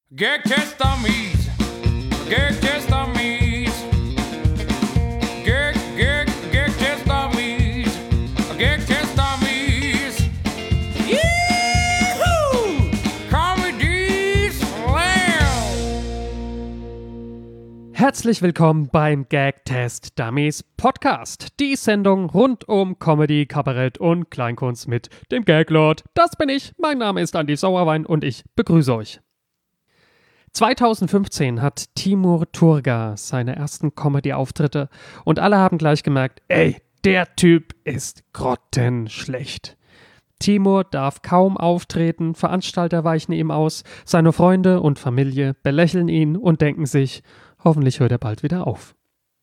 Gag Test Dummies. Gag Test Dummies. Gag Test Dummies. Gag Test Dummies. Yee-hoo! Comedy Slam. Herzlich willkommen beim Gag Test Dummies Podcast. Die Sendung rund um Comedy, Kabarett und Kleinkunst mit dem Gaglord. Das bin ich. Mein Name ist Andi Sauerwein und ich begrüße euch. 2015 hat Timur Turga seine ersten Comedy-Auftritte und alle haben gleich gemerkt, ey, der Typ ist grottenschlecht. Timur darf kaum auftreten, Veranstalter weichen ihm aus, seine Freunde und Familie belächeln ihn und denken sich, hoffentlich hört er bald wieder auf.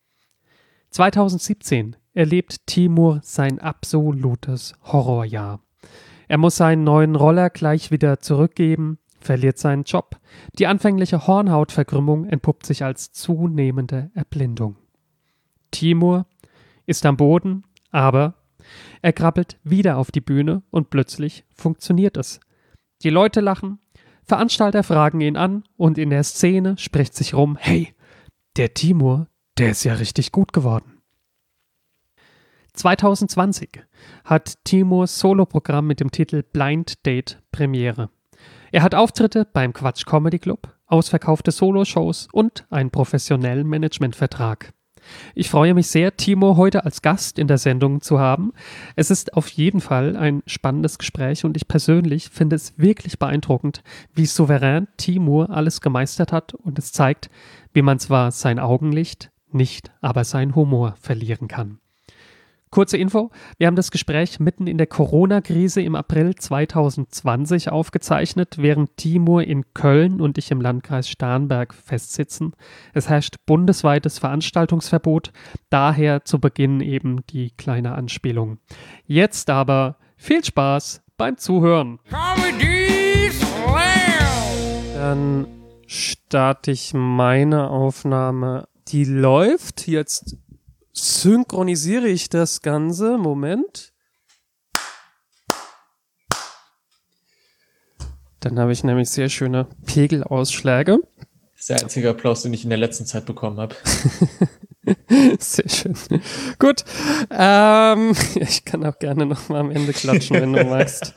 2017 erlebt Timur sein absolutes Horrorjahr. Er muss seinen neuen Roller gleich wieder zurückgeben, verliert seinen Job. Die anfängliche Hornhautverkrümmung entpuppt sich als zunehmende Erblindung. Timur ist am Boden, aber er krabbelt wieder auf die Bühne und plötzlich funktioniert es. Die Leute lachen, Veranstalter fragen ihn an und in der Szene spricht sich rum, hey, der Timur, der ist ja richtig gut geworden. 2020 hat Timurs Soloprogramm mit dem Titel Blind Date Premiere. Er hat Auftritte beim Quatsch Comedy Club, ausverkaufte Soloshows und einen professionellen Managementvertrag. Ich freue mich sehr, Timur heute als Gast in der Sendung zu haben. Es ist auf jeden Fall ein spannendes Gespräch und ich persönlich finde es wirklich beeindruckend, wie souverän Timur alles gemeistert hat und es zeigt, wie man zwar sein Augenlicht, nicht aber seinen Humor verlieren kann. Kurze Info, wir haben das Gespräch mitten in der Corona-Krise im April 2020 aufgezeichnet, während Timur in Köln und ich im Landkreis Starnberg festsitzen. Es herrscht bundesweites Veranstaltungsverbot, daher zu Beginn eben die kleine Anspielung. Jetzt aber viel Spaß beim Zuhören. Comedy Slam. Dann starte ich meine Aufnahme. Die läuft jetzt. Synchronisiere ich das Ganze. Moment. Dann habe ich nämlich sehr schöne Pegelausschläge. Das ist der einzige Applaus, den ich in der letzten Zeit bekommen habe. Sehr schön. Gut. Ich kann auch gerne nochmal am Ende klatschen, wenn du magst.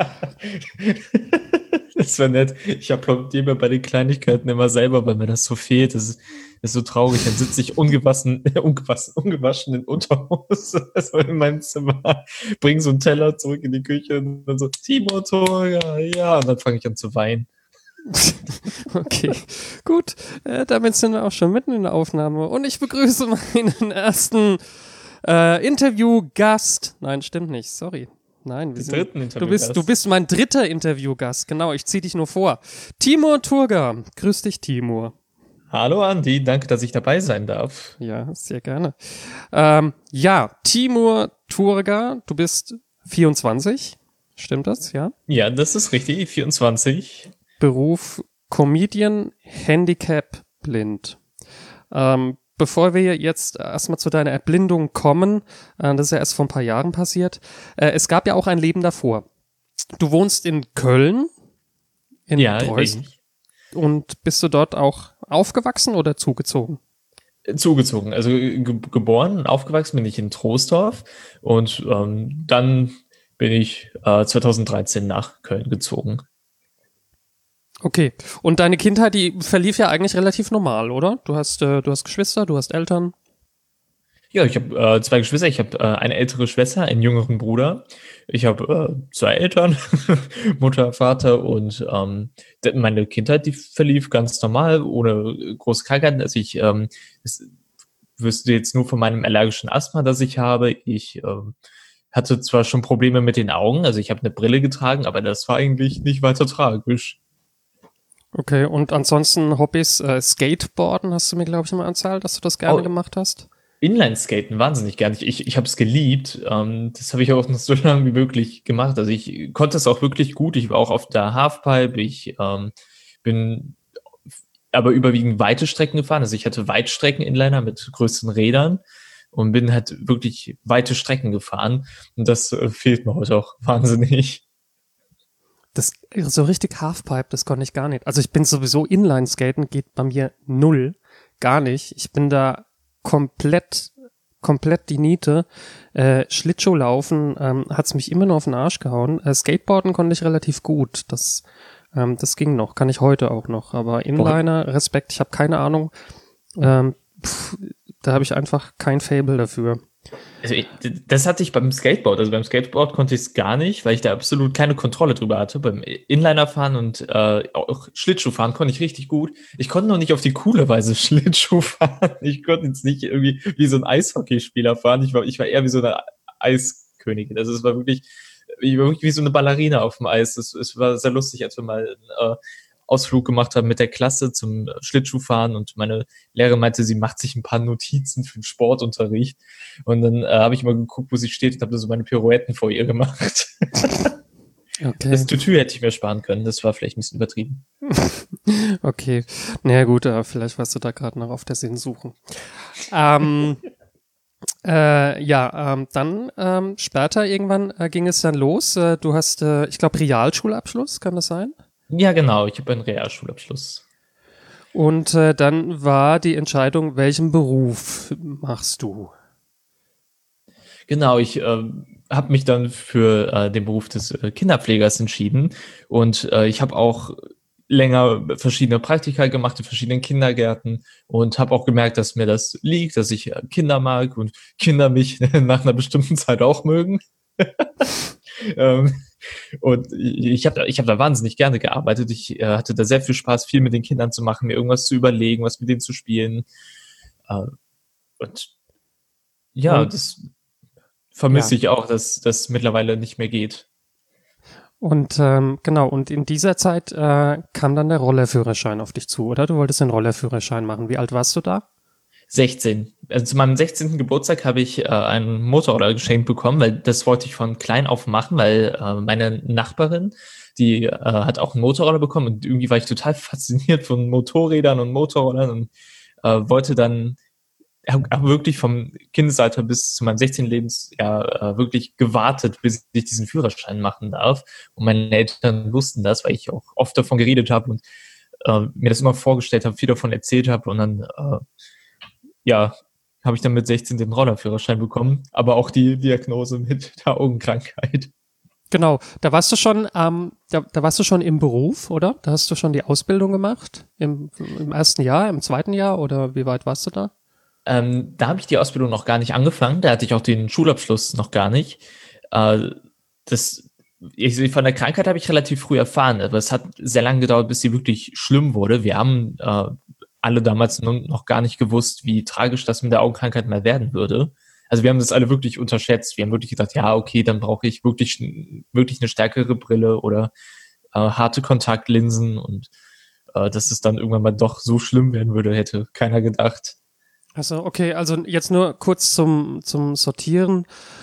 Das wäre nett. Ich applaudiere mir bei den Kleinigkeiten immer selber, weil mir das so fehlt. Das ist so traurig. Dann sitze ich ungewaschen in Unterhose in meinem Zimmer, bringe so einen Teller zurück in die Küche und dann so, Timur Turga, ja. Und dann fange ich an zu weinen. Okay, gut. Damit sind wir auch schon mitten in der Aufnahme. Und ich begrüße meinen ersten Interviewgast. Nein, stimmt nicht. Sorry. Nein, du bist mein dritter Interviewgast. Genau, ich ziehe dich nur vor. Timur Turga. Grüß dich, Timur. Hallo Andi, danke, dass ich dabei sein darf. Ja, sehr gerne. Timur Turga, du bist 24. Stimmt das, ja? Ja, das ist richtig, 24. Beruf Comedian, Handicap, blind. Bevor wir jetzt erstmal zu deiner Erblindung kommen, das ist ja erst vor ein paar Jahren passiert, es gab ja auch ein Leben davor. Du wohnst in Köln, in Preußen. Und bist du dort auch aufgewachsen oder zugezogen? Zugezogen, also geboren und aufgewachsen bin ich in Troisdorf und dann bin ich 2013 nach Köln gezogen. Okay, und deine Kindheit, die verlief ja eigentlich relativ normal, oder? Du hast Geschwister, du hast Eltern. Ja, ich habe 2 Geschwister. Ich habe eine ältere Schwester, einen jüngeren Bruder. Ich habe 2 Eltern, Mutter, Vater und meine Kindheit, die verlief ganz normal, ohne große Krankheiten. Also ich wüsste jetzt nur von meinem allergischen Asthma, das ich habe. Ich hatte zwar schon Probleme mit den Augen, also ich habe eine Brille getragen, aber das war eigentlich nicht weiter tragisch. Okay, und ansonsten Hobbys, Skateboarden hast du mir, glaube ich, mal erzählt, dass du das gerne gemacht hast? Inlineskaten wahnsinnig gern. Ich habe es geliebt. Das habe ich auch noch so lange wie möglich gemacht. Also ich konnte es auch wirklich gut. Ich war auch auf der Halfpipe. Ich bin aber überwiegend weite Strecken gefahren. Also ich hatte Weitstrecken-Inliner mit größeren Rädern und bin halt wirklich weite Strecken gefahren. Und das fehlt mir heute auch wahnsinnig. das so richtig Halfpipe, das konnte ich gar nicht. Also ich bin sowieso Inline-Skaten, geht bei mir null, gar nicht. Ich bin da komplett die Niete. Schlittschuhlaufen hat's mich immer nur auf den Arsch gehauen. Skateboarden konnte ich relativ gut. Das ging noch, kann ich heute auch noch. Aber Inliner, Respekt, ich habe keine Ahnung. Da habe ich einfach kein Faible dafür. Also das hatte ich beim Skateboard. Also beim Skateboard konnte ich es gar nicht, weil ich da absolut keine Kontrolle drüber hatte. Beim Inlinerfahren und auch Schlittschuhfahren konnte ich richtig gut. Ich konnte noch nicht auf die coole Weise Schlittschuh fahren. Ich konnte jetzt nicht irgendwie wie so ein Eishockeyspieler fahren. Ich war eher wie so eine Eiskönigin. Also ich war wirklich wie so eine Ballerina auf dem Eis. Es war sehr lustig, als wir mal Ausflug gemacht haben mit der Klasse zum Schlittschuhfahren und meine Lehrerin meinte, sie macht sich ein paar Notizen für den Sportunterricht und dann habe ich mal geguckt, wo sie steht und habe da so meine Pirouetten vor ihr gemacht. Okay. Das Tütü hätte ich mir sparen können, das war vielleicht ein bisschen übertrieben. Okay, naja gut, vielleicht warst du da gerade noch auf der Sinnsuche. Dann später irgendwann ging es dann los. Du hast, ich glaube, Realschulabschluss, kann das sein? Ja, genau. Ich habe einen Realschulabschluss. Und dann war die Entscheidung, welchen Beruf machst du? Genau, ich habe mich dann für den Beruf des Kinderpflegers entschieden. Und ich habe auch länger verschiedene Praktika gemacht in verschiedenen Kindergärten und habe auch gemerkt, dass mir das liegt, dass ich Kinder mag und Kinder mich nach einer bestimmten Zeit auch mögen. Und ich hab da wahnsinnig gerne gearbeitet. Ich hatte da sehr viel Spaß, viel mit den Kindern zu machen, mir irgendwas zu überlegen, was mit denen zu spielen. Und das vermisse ich auch, dass das mittlerweile nicht mehr geht. Und genau, und in dieser Zeit kam dann der Rollerführerschein auf dich zu, oder? Du wolltest den Rollerführerschein machen. Wie alt warst du da? 16. Also zu meinem 16. Geburtstag habe ich einen Motorroller geschenkt bekommen, weil das wollte ich von klein auf machen, weil meine Nachbarin, die hat auch einen Motorroller bekommen und irgendwie war ich total fasziniert von Motorrädern und Motorrollern und wollte dann wirklich vom Kindesalter bis zu meinem 16. Lebensjahr wirklich gewartet, bis ich diesen Führerschein machen darf. Und meine Eltern wussten das, weil ich auch oft davon geredet habe und mir das immer vorgestellt habe, viel davon erzählt habe und dann habe ich dann mit 16 den Rollerführerschein bekommen, aber auch die Diagnose mit der Augenkrankheit. Genau, da warst du schon, da warst du schon im Beruf, oder? Da hast du schon die Ausbildung gemacht? Im ersten Jahr, im zweiten Jahr oder wie weit warst du da? Da habe ich die Ausbildung noch gar nicht angefangen, da hatte ich auch den Schulabschluss noch gar nicht. Von der Krankheit habe ich relativ früh erfahren, aber es hat sehr lange gedauert, bis sie wirklich schlimm wurde. Wir haben alle damals noch gar nicht gewusst, wie tragisch das mit der Augenkrankheit mal werden würde. Also wir haben das alle wirklich unterschätzt. Wir haben wirklich gedacht, ja, okay, dann brauche ich wirklich eine stärkere Brille oder harte Kontaktlinsen und dass es dann irgendwann mal doch so schlimm werden würde, hätte keiner gedacht. Also okay, also jetzt nur kurz zum Sortieren.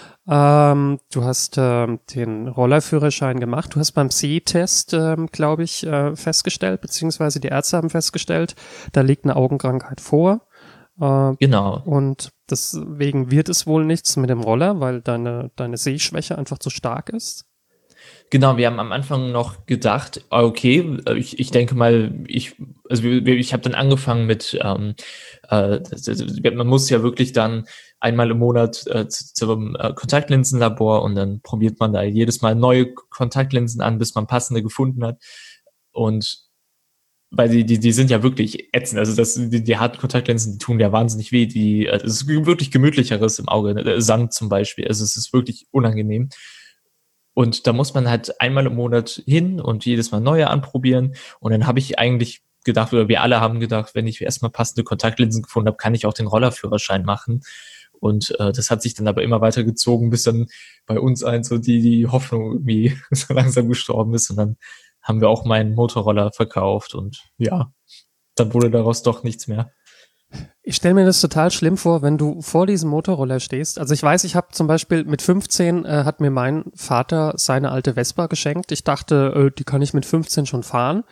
Du hast den Rollerführerschein gemacht. Du hast beim C-Test, glaube ich, festgestellt, beziehungsweise die Ärzte haben festgestellt, da liegt eine Augenkrankheit vor. Genau. Und deswegen wird es wohl nichts mit dem Roller, weil deine Sehschwäche einfach zu stark ist. Genau, wir haben am Anfang noch gedacht, okay, ich denke mal, ich habe dann angefangen mit, man muss ja wirklich dann einmal im Monat zum Kontaktlinsenlabor und dann probiert man da jedes Mal neue Kontaktlinsen an, bis man passende gefunden hat. Und weil die sind ja wirklich ätzend. Also die harten Kontaktlinsen, die tun ja wahnsinnig weh. Es ist wirklich gemütlicheres im Auge. Sand zum Beispiel. Also es ist wirklich unangenehm. Und da muss man halt einmal im Monat hin und jedes Mal neue anprobieren. Und dann habe ich eigentlich gedacht, oder wir alle haben gedacht, wenn ich erstmal passende Kontaktlinsen gefunden habe, kann ich auch den Rollerführerschein machen. Und das hat sich dann aber immer weiter gezogen, bis dann bei uns so die Hoffnung irgendwie so langsam gestorben ist. Und dann haben wir auch meinen Motorroller verkauft und ja, dann wurde daraus doch nichts mehr. Ich stelle mir das total schlimm vor, wenn du vor diesem Motorroller stehst. Also ich weiß, ich habe zum Beispiel mit 15 hat mir mein Vater seine alte Vespa geschenkt. Ich dachte, die kann ich mit 15 schon fahren.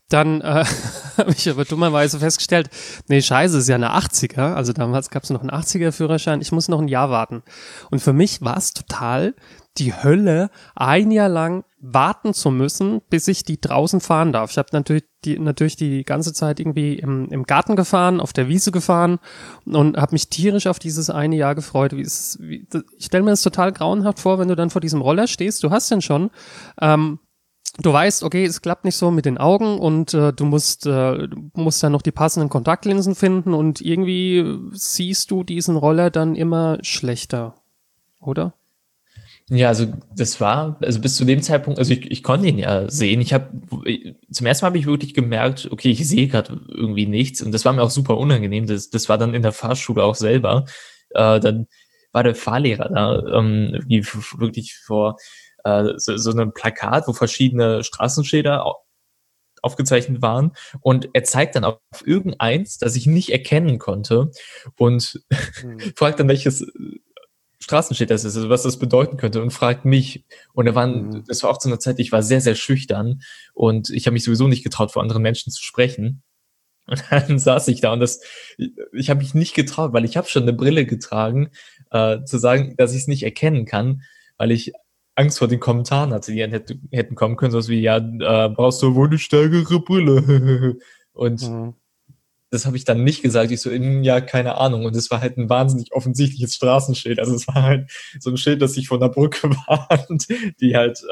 Dann habe ich aber dummerweise festgestellt, nee, scheiße, ist ja eine 80er. Also damals gab es noch einen 80er-Führerschein. Ich muss noch ein Jahr warten. Und für mich war es total die Hölle, ein Jahr lang warten zu müssen, bis ich die draußen fahren darf. Ich habe natürlich die ganze Zeit irgendwie im Garten gefahren, auf der Wiese gefahren und habe mich tierisch auf dieses eine Jahr gefreut. Ich stelle mir das total grauenhaft vor, wenn du dann vor diesem Roller stehst. Du hast den schon. Du weißt, okay, es klappt nicht so mit den Augen und du musst dann noch die passenden Kontaktlinsen finden und irgendwie siehst du diesen Roller dann immer schlechter, oder? Ja, also das war, also bis zu dem Zeitpunkt, also ich konnte ihn ja sehen. Zum ersten Mal habe ich wirklich gemerkt, okay, ich sehe gerade irgendwie nichts und das war mir auch super unangenehm. Das war dann in der Fahrschule auch selber. Dann war der Fahrlehrer da, wie wirklich vor so einem Plakat, wo verschiedene Straßenschilder aufgezeichnet waren und er zeigt dann auf irgendeins, das ich nicht erkennen konnte und fragt dann, welches Straßenschild das ist, also was das bedeuten könnte und fragt mich. Und das war auch zu einer Zeit, ich war sehr, sehr schüchtern und ich habe mich sowieso nicht getraut, vor anderen Menschen zu sprechen. Und dann saß ich da und ich habe mich nicht getraut, weil ich habe schon eine Brille getragen, zu sagen, dass ich es nicht erkennen kann, weil ich Angst vor den Kommentaren hatte, die dann hätten kommen können, sowas wie, ja, brauchst du wohl eine stärkere Brille. Und das habe ich dann nicht gesagt. Ich so, ja, keine Ahnung. Und es war halt ein wahnsinnig offensichtliches Straßenschild. Also es war halt so ein Schild, das sich von der Brücke warnt, die halt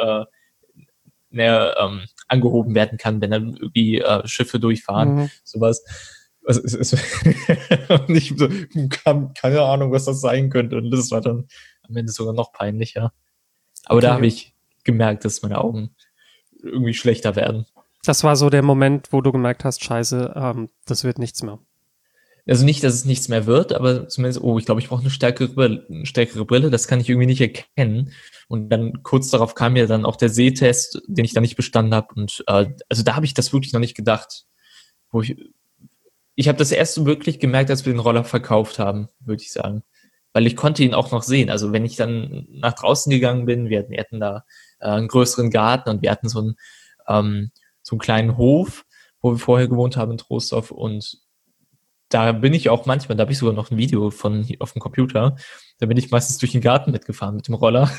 angehoben werden kann, wenn dann irgendwie Schiffe durchfahren, sowas. Also und ich so, keine Ahnung, was das sein könnte. Und das war dann am Ende sogar noch peinlicher. Aber Okay. da habe ich gemerkt, dass meine Augen irgendwie schlechter werden. Das war so der Moment, wo du gemerkt hast, scheiße, das wird nichts mehr. Also nicht, dass es nichts mehr wird, aber zumindest, ich glaube, ich brauche eine stärkere Brille, das kann ich irgendwie nicht erkennen. Und dann kurz darauf kam ja dann auch der Sehtest, den ich dann nicht bestanden habe. Und also da habe ich das wirklich noch nicht gedacht. Ich habe das erst so wirklich gemerkt, als wir den Roller verkauft haben, würde ich sagen. Weil ich konnte ihn auch noch sehen. Also wenn ich dann nach draußen gegangen bin, wir hatten da einen größeren Garten und wir hatten so einen kleinen Hof, wo wir vorher gewohnt haben in Troisdorf und da bin ich auch manchmal, da habe ich sogar noch ein Video auf dem Computer, da bin ich meistens durch den Garten mitgefahren mit dem Roller.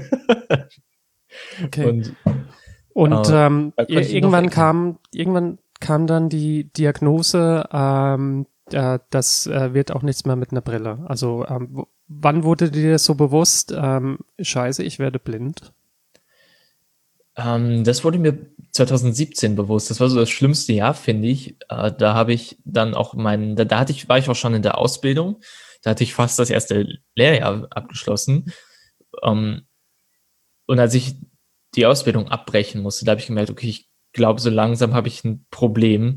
Okay. Und irgendwann kam dann die Diagnose, das wird auch nichts mehr mit einer Brille. Also wann wurde dir das so bewusst, scheiße, ich werde blind? Das wurde mir 2017 bewusst. Das war so das schlimmste Jahr, finde ich. Da habe ich dann auch war ich auch schon in der Ausbildung. Da hatte ich fast das erste Lehrjahr abgeschlossen. Und als ich die Ausbildung abbrechen musste, da habe ich gemerkt, okay, ich glaube, so langsam habe ich ein Problem.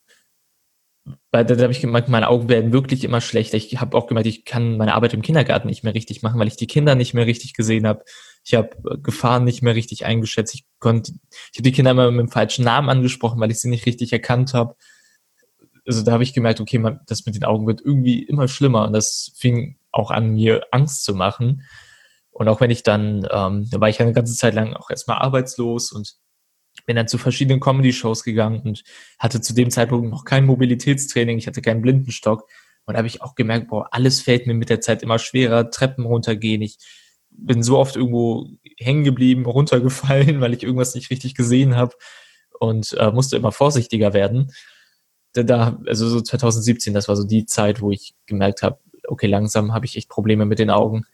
Weil da habe ich gemerkt, meine Augen werden wirklich immer schlechter. Ich habe auch gemerkt, ich kann meine Arbeit im Kindergarten nicht mehr richtig machen, weil ich die Kinder nicht mehr richtig gesehen habe. Ich habe Gefahren nicht mehr richtig eingeschätzt. Ich habe die Kinder immer mit dem falschen Namen angesprochen, weil ich sie nicht richtig erkannt habe. Also da habe ich gemerkt, okay, das mit den Augen wird irgendwie immer schlimmer und das fing auch an, mir Angst zu machen. Und auch wenn ich dann, da war ich eine ganze Zeit lang auch erstmal arbeitslos und bin dann zu verschiedenen Comedy-Shows gegangen und hatte zu dem Zeitpunkt noch kein Mobilitätstraining, ich hatte keinen Blindenstock und da habe ich auch gemerkt, alles fällt mir mit der Zeit immer schwerer, Treppen runtergehen, ich bin so oft irgendwo hängen geblieben, runtergefallen, weil ich irgendwas nicht richtig gesehen habe und musste immer vorsichtiger werden. Also so 2017, das war so die Zeit, wo ich gemerkt habe, okay, langsam habe ich echt Probleme mit den Augen.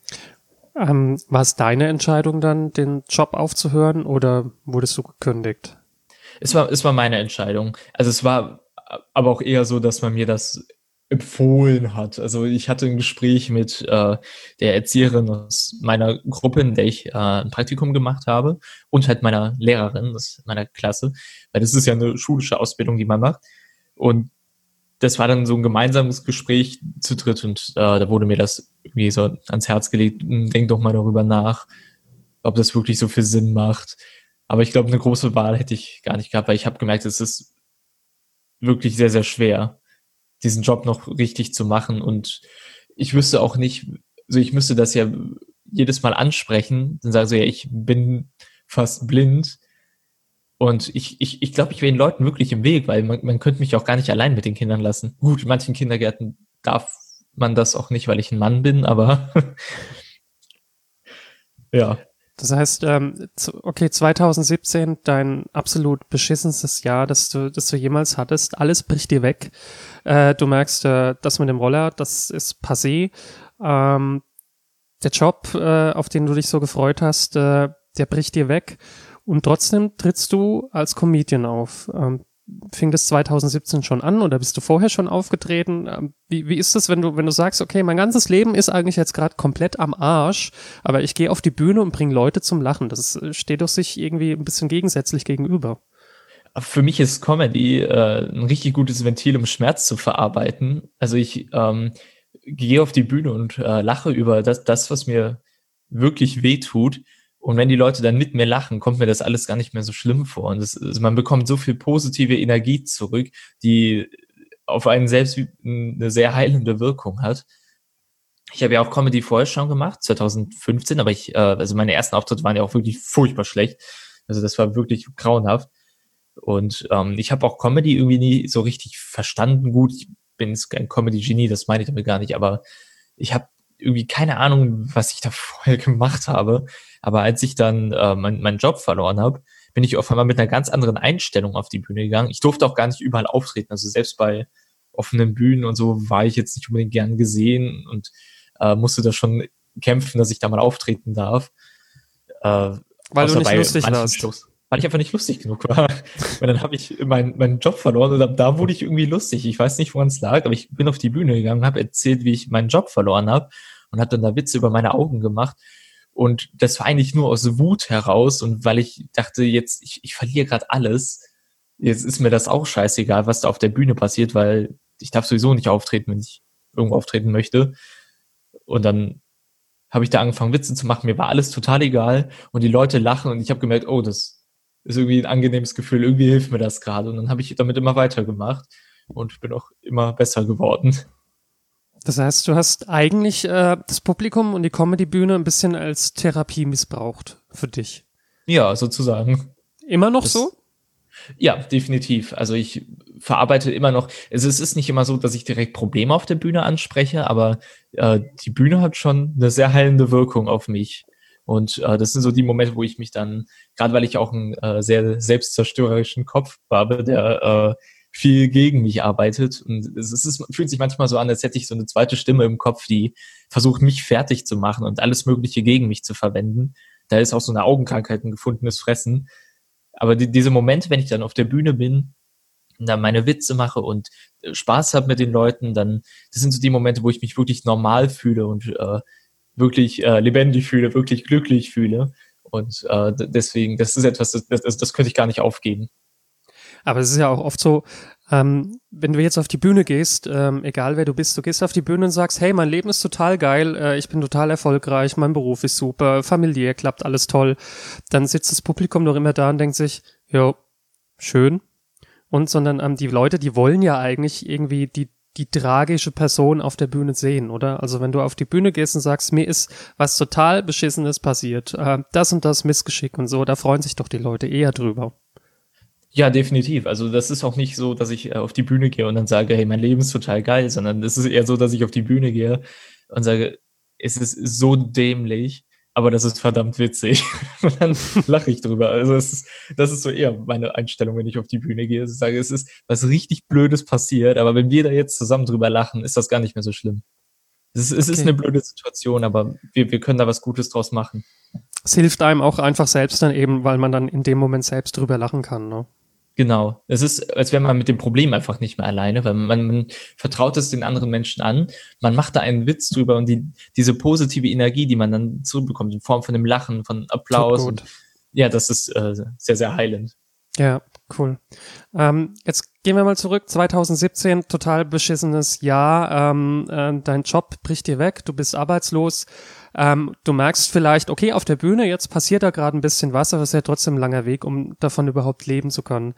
War es deine Entscheidung dann, den Job aufzuhören oder wurdest du gekündigt? Es war meine Entscheidung. Also es war aber auch eher so, dass man mir das empfohlen hat. Also ich hatte ein Gespräch mit der Erzieherin aus meiner Gruppe, in der ich ein Praktikum gemacht habe und halt meiner Lehrerin aus meiner Klasse, weil das ist ja eine schulische Ausbildung, die man macht. Und das war dann so ein gemeinsames Gespräch zu dritt und da wurde mir das irgendwie so ans Herz gelegt, denk doch mal darüber nach, ob das wirklich so viel Sinn macht. Aber ich glaube, eine große Wahl hätte ich gar nicht gehabt, weil ich habe gemerkt, es ist wirklich sehr, sehr schwer, diesen Job noch richtig zu machen und ich wüsste auch nicht, also ich müsste das ja jedes Mal ansprechen, dann sagen so, ja, ich bin fast blind. Und ich glaube, ich wäre den Leuten wirklich im Weg, weil man könnte mich auch gar nicht allein mit den Kindern lassen. Gut, in manchen Kindergärten darf man das auch nicht, weil ich ein Mann bin, aber ja. Das heißt, okay, 2017, dein absolut beschissenstes Jahr, das du jemals hattest. Alles bricht dir weg. Du merkst, das mit dem Roller, das ist passé. Der Job, auf den du dich so gefreut hast, der bricht dir weg. Und trotzdem trittst du als Comedian auf. Fing das 2017 schon an oder bist du vorher schon aufgetreten? Wie ist das, wenn du sagst, okay, mein ganzes Leben ist eigentlich jetzt gerade komplett am Arsch, aber ich gehe auf die Bühne und bringe Leute zum Lachen. Das steht doch sich irgendwie ein bisschen gegensätzlich gegenüber. Für mich ist Comedy ein richtig gutes Ventil, um Schmerz zu verarbeiten. Also ich gehe auf die Bühne und lache über das, was mir wirklich wehtut. Und wenn die Leute dann mit mir lachen, kommt mir das alles gar nicht mehr so schlimm vor. Und also man bekommt so viel positive Energie zurück, die auf einen selbst eine sehr heilende Wirkung hat. Ich habe ja auch Comedy vorher schon gemacht, 2015, aber also meine ersten Auftritte waren ja auch wirklich furchtbar schlecht. Also das war wirklich grauenhaft. Und ich habe auch Comedy irgendwie nie so richtig verstanden. Gut, ich bin jetzt kein Comedy-Genie, das meine ich damit gar nicht, aber ich habe irgendwie keine Ahnung, was ich da vorher gemacht habe. Aber als ich dann meinen Job verloren habe, bin ich auf einmal mit einer ganz anderen Einstellung auf die Bühne gegangen. Ich durfte auch gar nicht überall auftreten. Also selbst bei offenen Bühnen und so war ich jetzt nicht unbedingt gern gesehen und musste da schon kämpfen, dass ich da mal auftreten darf. Weil du nicht lustig warst. Weil ich einfach nicht lustig genug war. Und dann habe ich meinen Job verloren und ab da wurde ich irgendwie lustig. Ich weiß nicht, woran es lag, aber ich bin auf die Bühne gegangen, habe erzählt, wie ich meinen Job verloren habe und habe dann da Witze über meine Augen gemacht. Und das war eigentlich nur aus Wut heraus und weil ich dachte, jetzt, ich verliere gerade alles. Jetzt ist mir das auch scheißegal, was da auf der Bühne passiert, weil ich darf sowieso nicht auftreten, wenn ich irgendwo auftreten möchte. Und dann habe ich da angefangen, Witze zu machen. Mir war alles total egal und die Leute lachen und ich habe gemerkt, oh, das ist irgendwie ein angenehmes Gefühl, irgendwie hilft mir das gerade. Und dann habe ich damit immer weitergemacht und bin auch immer besser geworden. Das heißt, du hast eigentlich das Publikum und die Comedy-Bühne ein bisschen als Therapie missbraucht für dich. Ja, sozusagen. Immer noch so? Ja, definitiv. Also ich verarbeite immer noch, es ist nicht immer so, dass ich direkt Probleme auf der Bühne anspreche, aber die Bühne hat schon eine sehr heilende Wirkung auf mich. Und das sind so die Momente, wo ich mich dann, gerade weil ich auch einen sehr selbstzerstörerischen Kopf habe, der viel gegen mich arbeitet. Und fühlt sich manchmal so an, als hätte ich so eine zweite Stimme im Kopf, die versucht, mich fertig zu machen und alles Mögliche gegen mich zu verwenden. Da ist auch so eine Augenkrankheit, ein gefundenes Fressen. Aber diese Momente, wenn ich dann auf der Bühne bin, dann meine Witze mache und Spaß habe mit den Leuten, dann, das sind so die Momente, wo ich mich wirklich normal fühle und wirklich lebendig fühle, wirklich glücklich fühle. Und deswegen, das ist etwas, das könnte ich gar nicht aufgeben. Aber es ist ja auch oft so, wenn du jetzt auf die Bühne gehst, egal wer du bist, du gehst auf die Bühne und sagst, hey, mein Leben ist total geil, ich bin total erfolgreich, mein Beruf ist super, familiär klappt alles toll, dann sitzt das Publikum doch immer da und denkt sich, jo, schön. Und sondern die Leute, die wollen ja eigentlich irgendwie die tragische Person auf der Bühne sehen, oder? Also wenn du auf die Bühne gehst und sagst, mir ist was total Beschissenes passiert, das und das Missgeschick und so, da freuen sich doch die Leute eher drüber. Ja, definitiv. Also das ist auch nicht so, dass ich auf die Bühne gehe und dann sage, hey, mein Leben ist total geil, sondern es ist eher so, dass ich auf die Bühne gehe und sage, es ist so dämlich, aber das ist verdammt witzig. Und dann lache ich drüber. Also das ist so eher meine Einstellung, wenn ich auf die Bühne gehe. Ich sage, es ist was richtig Blödes passiert, aber wenn wir da jetzt zusammen drüber lachen, ist das gar nicht mehr so schlimm. Es ist eine blöde Situation, aber wir können da was Gutes draus machen. Es hilft einem auch einfach selbst dann eben, weil man dann in dem Moment selbst drüber lachen kann, ne? Genau. Es ist, als wäre man mit dem Problem einfach nicht mehr alleine, weil man vertraut es den anderen Menschen an, man macht da einen Witz drüber und diese positive Energie, die man dann zurückbekommt, in Form von dem Lachen, von Applaus. Und, ja, das ist sehr, sehr heilend. Ja, cool. Jetzt gehen wir mal zurück. 2017, total beschissenes Jahr. Dein Job bricht dir weg, du bist arbeitslos. Du merkst vielleicht, okay, auf der Bühne, jetzt passiert da gerade ein bisschen was, aber es ist ja trotzdem ein langer Weg, um davon überhaupt leben zu können.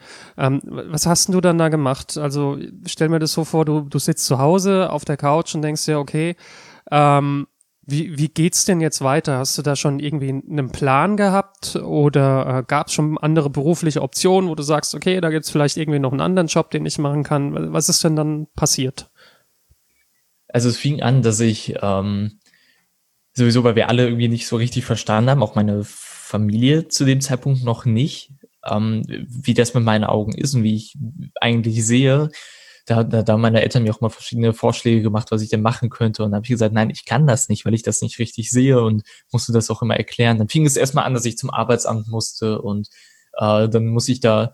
Was hast denn du dann da gemacht? Also stell mir das so vor, du sitzt zu Hause auf der Couch und denkst dir, okay, Wie geht's denn jetzt weiter? Hast du da schon irgendwie einen Plan gehabt oder gab es schon andere berufliche Optionen, wo du sagst, okay, da gibt's vielleicht irgendwie noch einen anderen Job, den ich machen kann? Was ist denn dann passiert? Also es fing an, dass ich sowieso, weil wir alle irgendwie nicht so richtig verstanden haben, auch meine Familie zu dem Zeitpunkt noch nicht, wie das mit meinen Augen ist und wie ich eigentlich sehe. Da haben meine Eltern mir auch mal verschiedene Vorschläge gemacht, was ich denn machen könnte. Und dann habe ich gesagt, nein, ich kann das nicht, weil ich das nicht richtig sehe und musste das auch immer erklären. Dann fing es erstmal an, dass ich zum Arbeitsamt musste und dann muss ich da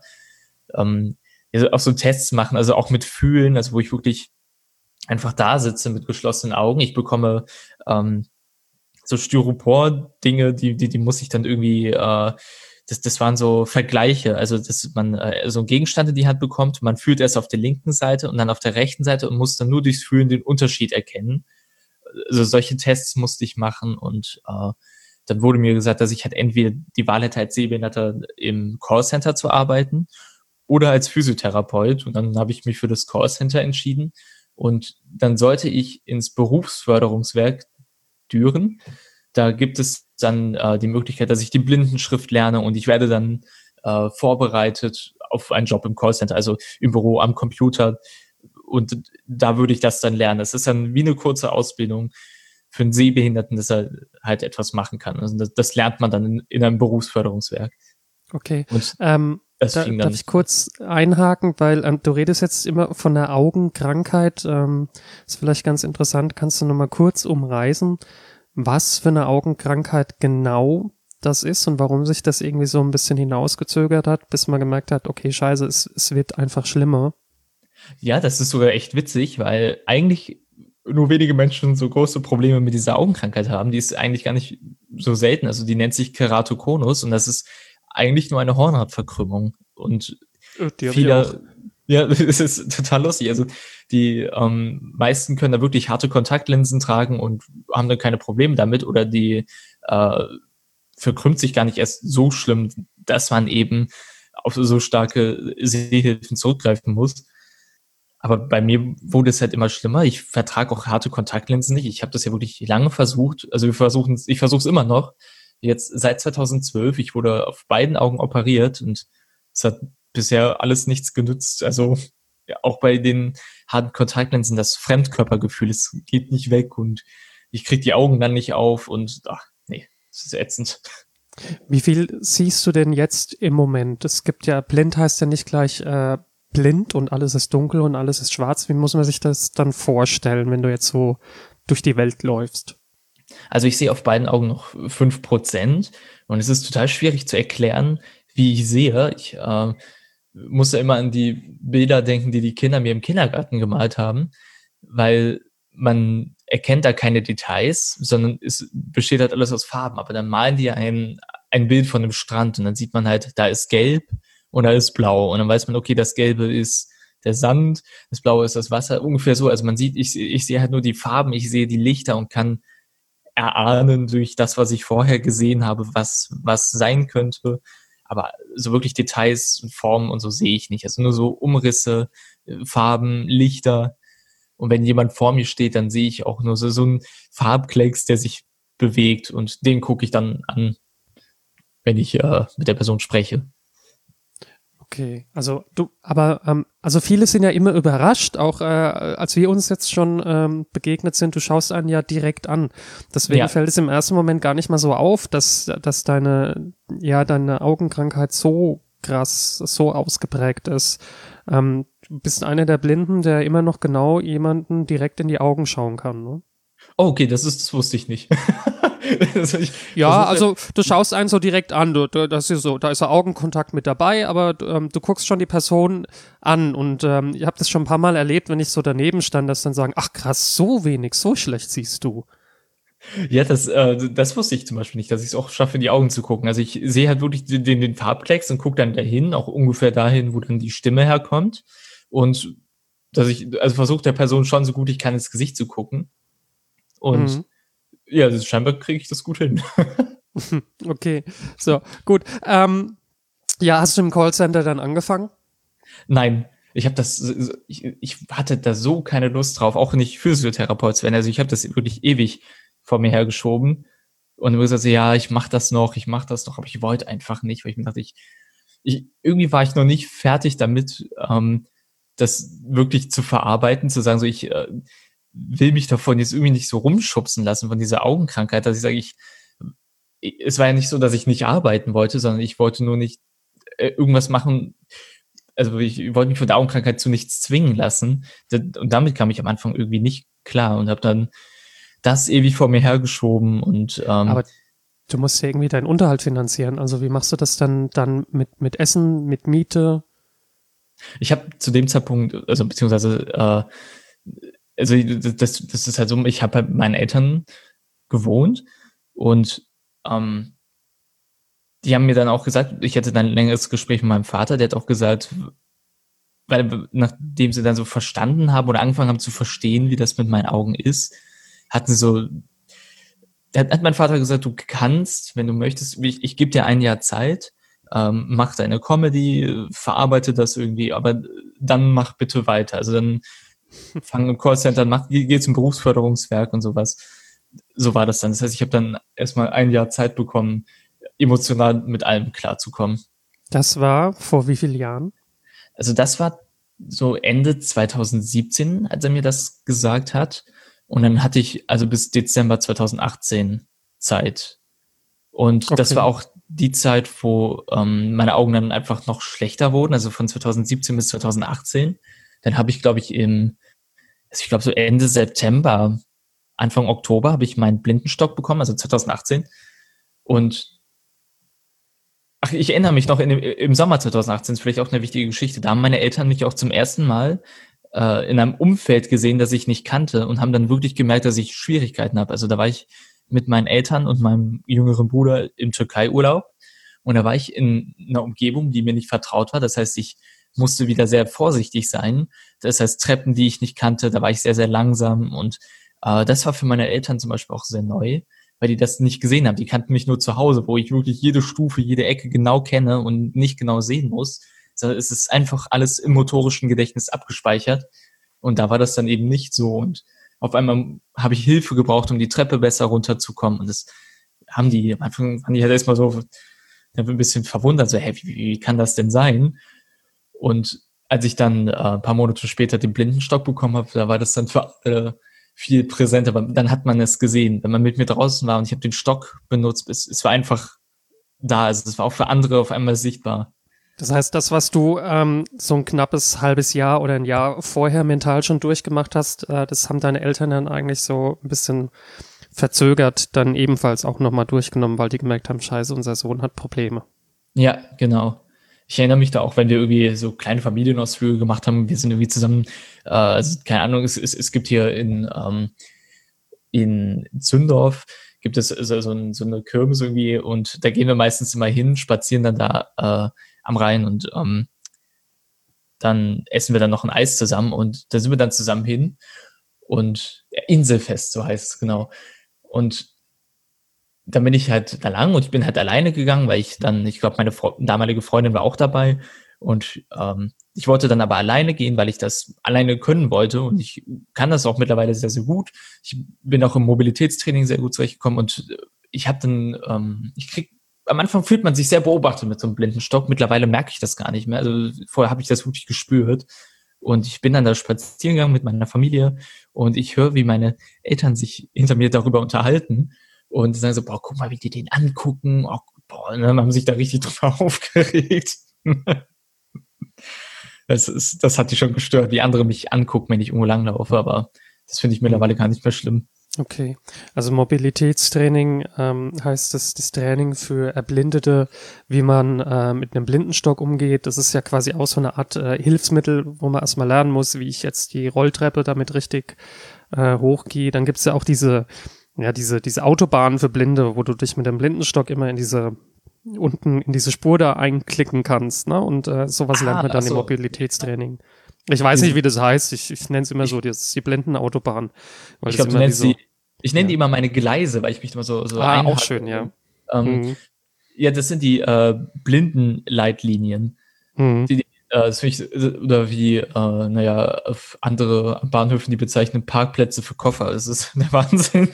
auch so Tests machen, also auch mit Fühlen, also wo ich wirklich einfach da sitze mit geschlossenen Augen. Ich bekomme so Styropor-Dinge, die muss ich dann irgendwie, das waren so Vergleiche, also dass man so einen Gegenstand in die Hand bekommt, man fühlt erst auf der linken Seite und dann auf der rechten Seite und muss dann nur durchs Fühlen den Unterschied erkennen. Also solche Tests musste ich machen und dann wurde mir gesagt, dass ich halt entweder die Wahl hätte, als Sehbehinderter im Callcenter zu arbeiten oder als Physiotherapeut und dann habe ich mich für das Callcenter entschieden und dann sollte ich ins Berufsförderungswerk Düren. Da gibt es dann die Möglichkeit, dass ich die Blindenschrift lerne und ich werde dann vorbereitet auf einen Job im Callcenter, also im Büro am Computer und da würde ich das dann lernen. Das ist dann wie eine kurze Ausbildung für einen Sehbehinderten, dass er halt etwas machen kann. Also das lernt man dann in einem Berufsförderungswerk. Okay. Und das fing dann. Darf ich kurz einhaken, weil du redest jetzt immer von der Augenkrankheit. Ist vielleicht ganz interessant. Kannst du noch mal kurz umreißen, was für eine Augenkrankheit genau das ist und warum sich das irgendwie so ein bisschen hinausgezögert hat, bis man gemerkt hat, okay, scheiße, es wird einfach schlimmer. Ja, das ist sogar echt witzig, weil eigentlich nur wenige Menschen so große Probleme mit dieser Augenkrankheit haben. Die ist eigentlich gar nicht so selten. Also die nennt sich Keratokonus und das ist eigentlich nur eine Hornhautverkrümmung. Und viele, ja, das ist total lustig. Also die meisten können da wirklich harte Kontaktlinsen tragen und haben dann keine Probleme damit oder die verkrümmt sich gar nicht erst so schlimm, dass man eben auf so starke Sehhilfen zurückgreifen muss. Aber bei mir wurde es halt immer schlimmer. Ich vertrage auch harte Kontaktlinsen nicht. Ich habe das ja wirklich lange versucht. Also ich versuche es immer noch. Jetzt seit 2012. Ich wurde auf beiden Augen operiert und es hat bisher alles nichts genützt. Also ja, auch bei den harten Kontaktlinsen, das Fremdkörpergefühl, es geht nicht weg und ich kriege die Augen dann nicht auf und nee, das ist ätzend. Wie viel siehst du denn jetzt im Moment? Es gibt ja, blind heißt ja nicht gleich blind und alles ist dunkel und alles ist schwarz. Wie muss man sich das dann vorstellen, wenn du jetzt so durch die Welt läufst? Also ich sehe auf beiden Augen noch 5% und es ist total schwierig zu erklären, wie ich sehe. Ich muss ja immer an die Bilder denken, die Kinder mir im Kindergarten gemalt haben, weil man erkennt da keine Details, sondern es besteht halt alles aus Farben. Aber dann malen die ein Bild von einem Strand und dann sieht man halt, da ist gelb und da ist blau. Und dann weiß man, okay, das Gelbe ist der Sand, das Blaue ist das Wasser. Ungefähr so. Also man sieht, ich sehe halt nur die Farben, ich sehe die Lichter und kann erahnen durch das, was ich vorher gesehen habe, was sein könnte. Aber so wirklich Details und Formen und so sehe ich nicht. Also nur so Umrisse, Farben, Lichter. Und wenn jemand vor mir steht, dann sehe ich auch nur so einen Farbklecks, der sich bewegt. Und den gucke ich dann an, wenn ich mit der Person spreche. Okay, also also viele sind ja immer überrascht, auch als wir uns jetzt schon begegnet sind, du schaust einen ja direkt an. Deswegen fällt es im ersten Moment gar nicht mal so auf, dass deine Augenkrankheit so krass, so ausgeprägt ist. Du bist einer der Blinden, der immer noch genau jemanden direkt in die Augen schauen kann, ne? Oh, okay, das wusste ich nicht. Also du schaust einen so direkt an, das ist so, da ist Augenkontakt mit dabei, aber du guckst schon die Person an und ich habe das schon ein paar Mal erlebt, wenn ich so daneben stand, dass dann sagen, ach krass, so wenig, so schlecht siehst du. Ja, das wusste ich zum Beispiel nicht, dass ich es auch schaffe, in die Augen zu gucken. Also ich sehe halt wirklich den Farbklecks und gucke dann dahin, auch ungefähr dahin, wo dann die Stimme herkommt und dass ich versuche der Person schon so gut ich kann ins Gesicht zu gucken und ja, scheinbar kriege ich das gut hin. Okay, so, gut. Hast du im Callcenter dann angefangen? Nein, ich hatte da so keine Lust drauf, auch nicht Physiotherapeut zu werden. Also ich habe das wirklich ewig vor mir hergeschoben und immer gesagt, so, ja, ich mach das noch, aber ich wollte einfach nicht, weil ich mir dachte, irgendwie war ich noch nicht fertig damit, das wirklich zu verarbeiten, zu sagen, so ich will mich davon jetzt irgendwie nicht so rumschubsen lassen von dieser Augenkrankheit, dass ich sage, es war ja nicht so, dass ich nicht arbeiten wollte, sondern ich wollte nur nicht irgendwas machen. Also ich wollte mich von der Augenkrankheit zu nichts zwingen lassen. Und damit kam ich am Anfang irgendwie nicht klar und habe dann das ewig vor mir hergeschoben. Und Aber du musst ja irgendwie deinen Unterhalt finanzieren. Also wie machst du das dann mit Essen, mit Miete? ich habe zu dem Zeitpunkt, also beziehungsweise, also das ist halt so, ich habe halt mit meinen Eltern gewohnt und die haben mir dann auch gesagt, ich hatte dann ein längeres Gespräch mit meinem Vater, der hat auch gesagt, weil nachdem sie dann so verstanden haben oder angefangen haben zu verstehen, wie das mit meinen Augen ist, hatten sie so, hat mein Vater gesagt, du kannst, wenn du möchtest, ich gebe dir ein Jahr Zeit, mach deine Comedy, verarbeite das irgendwie, aber dann mach bitte weiter. Also dann fang im Callcenter an, geh zum Berufsförderungswerk und sowas. So war das dann. Das heißt, ich habe dann erstmal ein Jahr Zeit bekommen, emotional mit allem klarzukommen. Das war vor wie vielen Jahren? Also das war so Ende 2017, als er mir das gesagt hat. Und dann hatte ich also bis Dezember 2018 Zeit. Und das war auch die Zeit, wo meine Augen dann einfach noch schlechter wurden, also von 2017 bis 2018. Dann habe ich, glaube ich, ich glaube so Ende September, Anfang Oktober habe ich meinen Blindenstock bekommen, also 2018. Und ich erinnere mich noch, im Sommer 2018 ist vielleicht auch eine wichtige Geschichte. Da haben meine Eltern mich auch zum ersten Mal in einem Umfeld gesehen, das ich nicht kannte und haben dann wirklich gemerkt, dass ich Schwierigkeiten habe. Also da war ich mit meinen Eltern und meinem jüngeren Bruder im Türkei-Urlaub und da war ich in einer Umgebung, die mir nicht vertraut war. Das heißt, ich musste wieder sehr vorsichtig sein. Das heißt, Treppen, die ich nicht kannte, da war ich sehr, sehr langsam und das war für meine Eltern zum Beispiel auch sehr neu, weil die das nicht gesehen haben. Die kannten mich nur zu Hause, wo ich wirklich jede Stufe, jede Ecke genau kenne und nicht genau sehen muss. Sondern es ist einfach alles im motorischen Gedächtnis abgespeichert. Und da war das dann eben nicht so. Und auf einmal habe ich Hilfe gebraucht, um die Treppe besser runterzukommen. Und das haben die, am Anfang waren die halt erstmal so ein bisschen verwundert, so, wie kann das denn sein? Und als ich dann ein paar Monate später den Blindenstock bekommen habe, da war das dann für alle viel präsenter, aber dann hat man es gesehen, wenn man mit mir draußen war und ich habe den Stock benutzt, es war einfach da, also es war auch für andere auf einmal sichtbar. Das heißt, das, was du so ein knappes halbes Jahr oder ein Jahr vorher mental schon durchgemacht hast, das haben deine Eltern dann eigentlich so ein bisschen verzögert dann ebenfalls auch nochmal durchgenommen, weil die gemerkt haben, scheiße, unser Sohn hat Probleme. Ja, genau. Ich erinnere mich da auch, wenn wir irgendwie so kleine Familienausflüge gemacht haben, wir sind irgendwie zusammen, also keine Ahnung, es gibt hier in Zündorf gibt es so eine Kirmes irgendwie und da gehen wir meistens immer hin, spazieren dann da am Rhein und dann essen wir dann noch ein Eis zusammen und da sind wir dann zusammen hin und Inselfest, so heißt es genau. Und dann bin ich halt da lang und ich bin halt alleine gegangen, weil ich glaube, meine damalige Freundin war auch dabei und ich wollte dann aber alleine gehen, weil ich das alleine können wollte und ich kann das auch mittlerweile sehr, sehr gut. Ich bin auch im Mobilitätstraining sehr gut zurechtgekommen und ich habe dann, am Anfang fühlt man sich sehr beobachtet mit so einem Blindenstock, mittlerweile merke ich das gar nicht mehr, also vorher habe ich das wirklich gespürt und ich bin dann da spazieren gegangen mit meiner Familie und ich höre, wie meine Eltern sich hinter mir darüber unterhalten. Und sagen so, boah, guck mal, wie die den angucken. Oh, boah, und dann haben sich da richtig drüber aufgeregt. Das hat die schon gestört, wie andere mich angucken, wenn ich irgendwo langlaufe. Aber das finde ich mittlerweile gar nicht mehr schlimm. Okay, also Mobilitätstraining heißt das Training für Erblindete, wie man mit einem Blindenstock umgeht. Das ist ja quasi auch so eine Art Hilfsmittel, wo man erstmal lernen muss, wie ich jetzt die Rolltreppe damit richtig hochgehe. Dann gibt's ja auch diese Autobahnen für Blinde, wo du dich mit dem Blindenstock immer unten in diese Spur da einklicken kannst, ne? Und sowas lernt man dann im Mobilitätstraining. Ich weiß nicht, wie das heißt. Ich nenne es immer so, das ist die Blindenautobahn. Ich glaube, du nennst ich nenne die immer meine Gleise, weil ich mich immer so auch schön, ja. Ja, das sind die Blindenleitlinien. Das finde ich, oder wie, auf andere Bahnhöfen, die bezeichnen Parkplätze für Koffer. Das ist der Wahnsinn.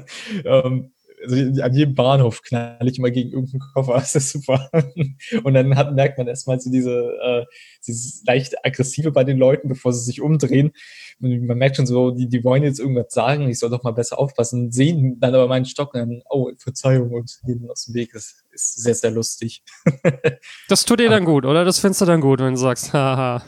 Also an jedem Bahnhof knall ich immer gegen irgendeinen Koffer. Das ist super. Und dann merkt man erstmal so dieses leicht aggressive bei den Leuten, bevor sie sich umdrehen. Und man merkt schon so, die wollen jetzt irgendwas sagen, ich soll doch mal besser aufpassen, sehen dann aber meinen Stock und dann, oh, Verzeihung, und gehen aus dem Weg. Das ist sehr, sehr lustig. Das tut dir dann gut, oder? Das findest du dann gut, wenn du sagst, haha.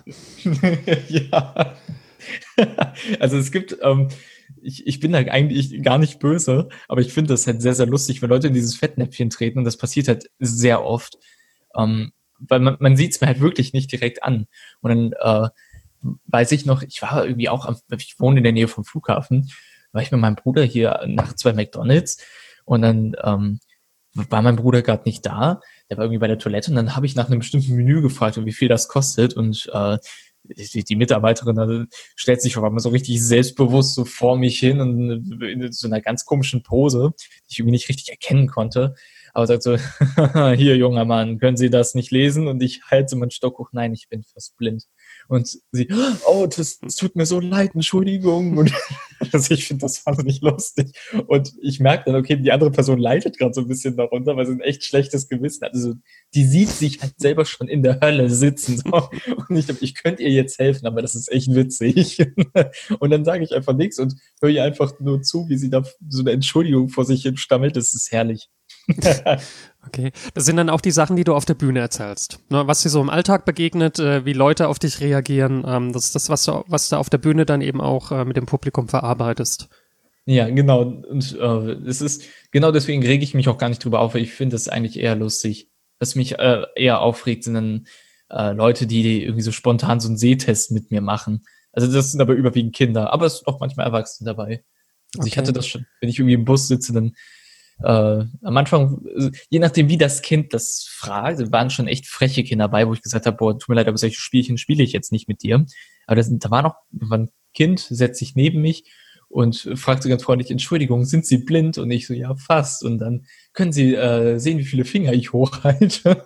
Ja. Also es gibt, ich bin da eigentlich gar nicht böse, aber ich finde das halt sehr, sehr lustig, wenn Leute in dieses Fettnäpfchen treten, und das passiert halt sehr oft. Weil man sieht es mir halt wirklich nicht direkt an. Und dann weiß ich noch, ich war irgendwie auch, ich wohne in der Nähe vom Flughafen, war ich mit meinem Bruder hier nachts bei McDonald's, und dann war mein Bruder gerade nicht da, der war irgendwie bei der Toilette, und dann habe ich nach einem bestimmten Menü gefragt, wie viel das kostet, und die Mitarbeiterin also, stellt sich auf einmal so richtig selbstbewusst so vor mich hin und in so einer ganz komischen Pose, die ich irgendwie nicht richtig erkennen konnte, aber sagt so, hier, junger Mann, können Sie das nicht lesen? Und ich halte meinen Stock hoch, nein, ich bin fast blind. Und sie, oh, das tut mir so leid, Entschuldigung. Und also ich finde das wahnsinnig lustig. Und ich merke dann, okay, die andere Person leidet gerade so ein bisschen darunter, weil sie ein echt schlechtes Gewissen hat. Also die sieht sich halt selber schon in der Hölle sitzen. So. Und ich könnte ihr jetzt helfen, aber das ist echt witzig. Und dann sage ich einfach nichts und höre ihr einfach nur zu, wie sie da so eine Entschuldigung vor sich hin stammelt. Das ist herrlich. Okay, das sind dann auch die Sachen, die du auf der Bühne erzählst. Ne, was dir so im Alltag begegnet, wie Leute auf dich reagieren, das ist das, was du auf der Bühne dann eben auch mit dem Publikum verarbeitest. Ja, genau. Und es ist genau deswegen rege ich mich auch gar nicht drüber auf, weil ich finde das eigentlich eher lustig. Was mich eher aufregt, sind dann Leute, die irgendwie so spontan so einen Sehtest mit mir machen. Also das sind aber überwiegend Kinder, aber es sind auch manchmal Erwachsene dabei. Also Okay. ich hatte das schon, wenn ich irgendwie im Bus sitze, dann am Anfang, je nachdem wie das Kind das fragt, waren schon echt freche Kinder dabei, wo ich gesagt habe, boah, tut mir leid, aber solche Spielchen spiele ich jetzt nicht mit dir. Aber da war ein Kind, setzt sich neben mich und fragte ganz freundlich, Entschuldigung, sind Sie blind? Und ich so, ja, fast. Und dann können Sie sehen, wie viele Finger ich hochhalte.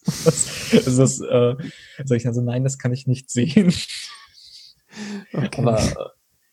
Sag ich dann so, nein, das kann ich nicht sehen. Okay. Aber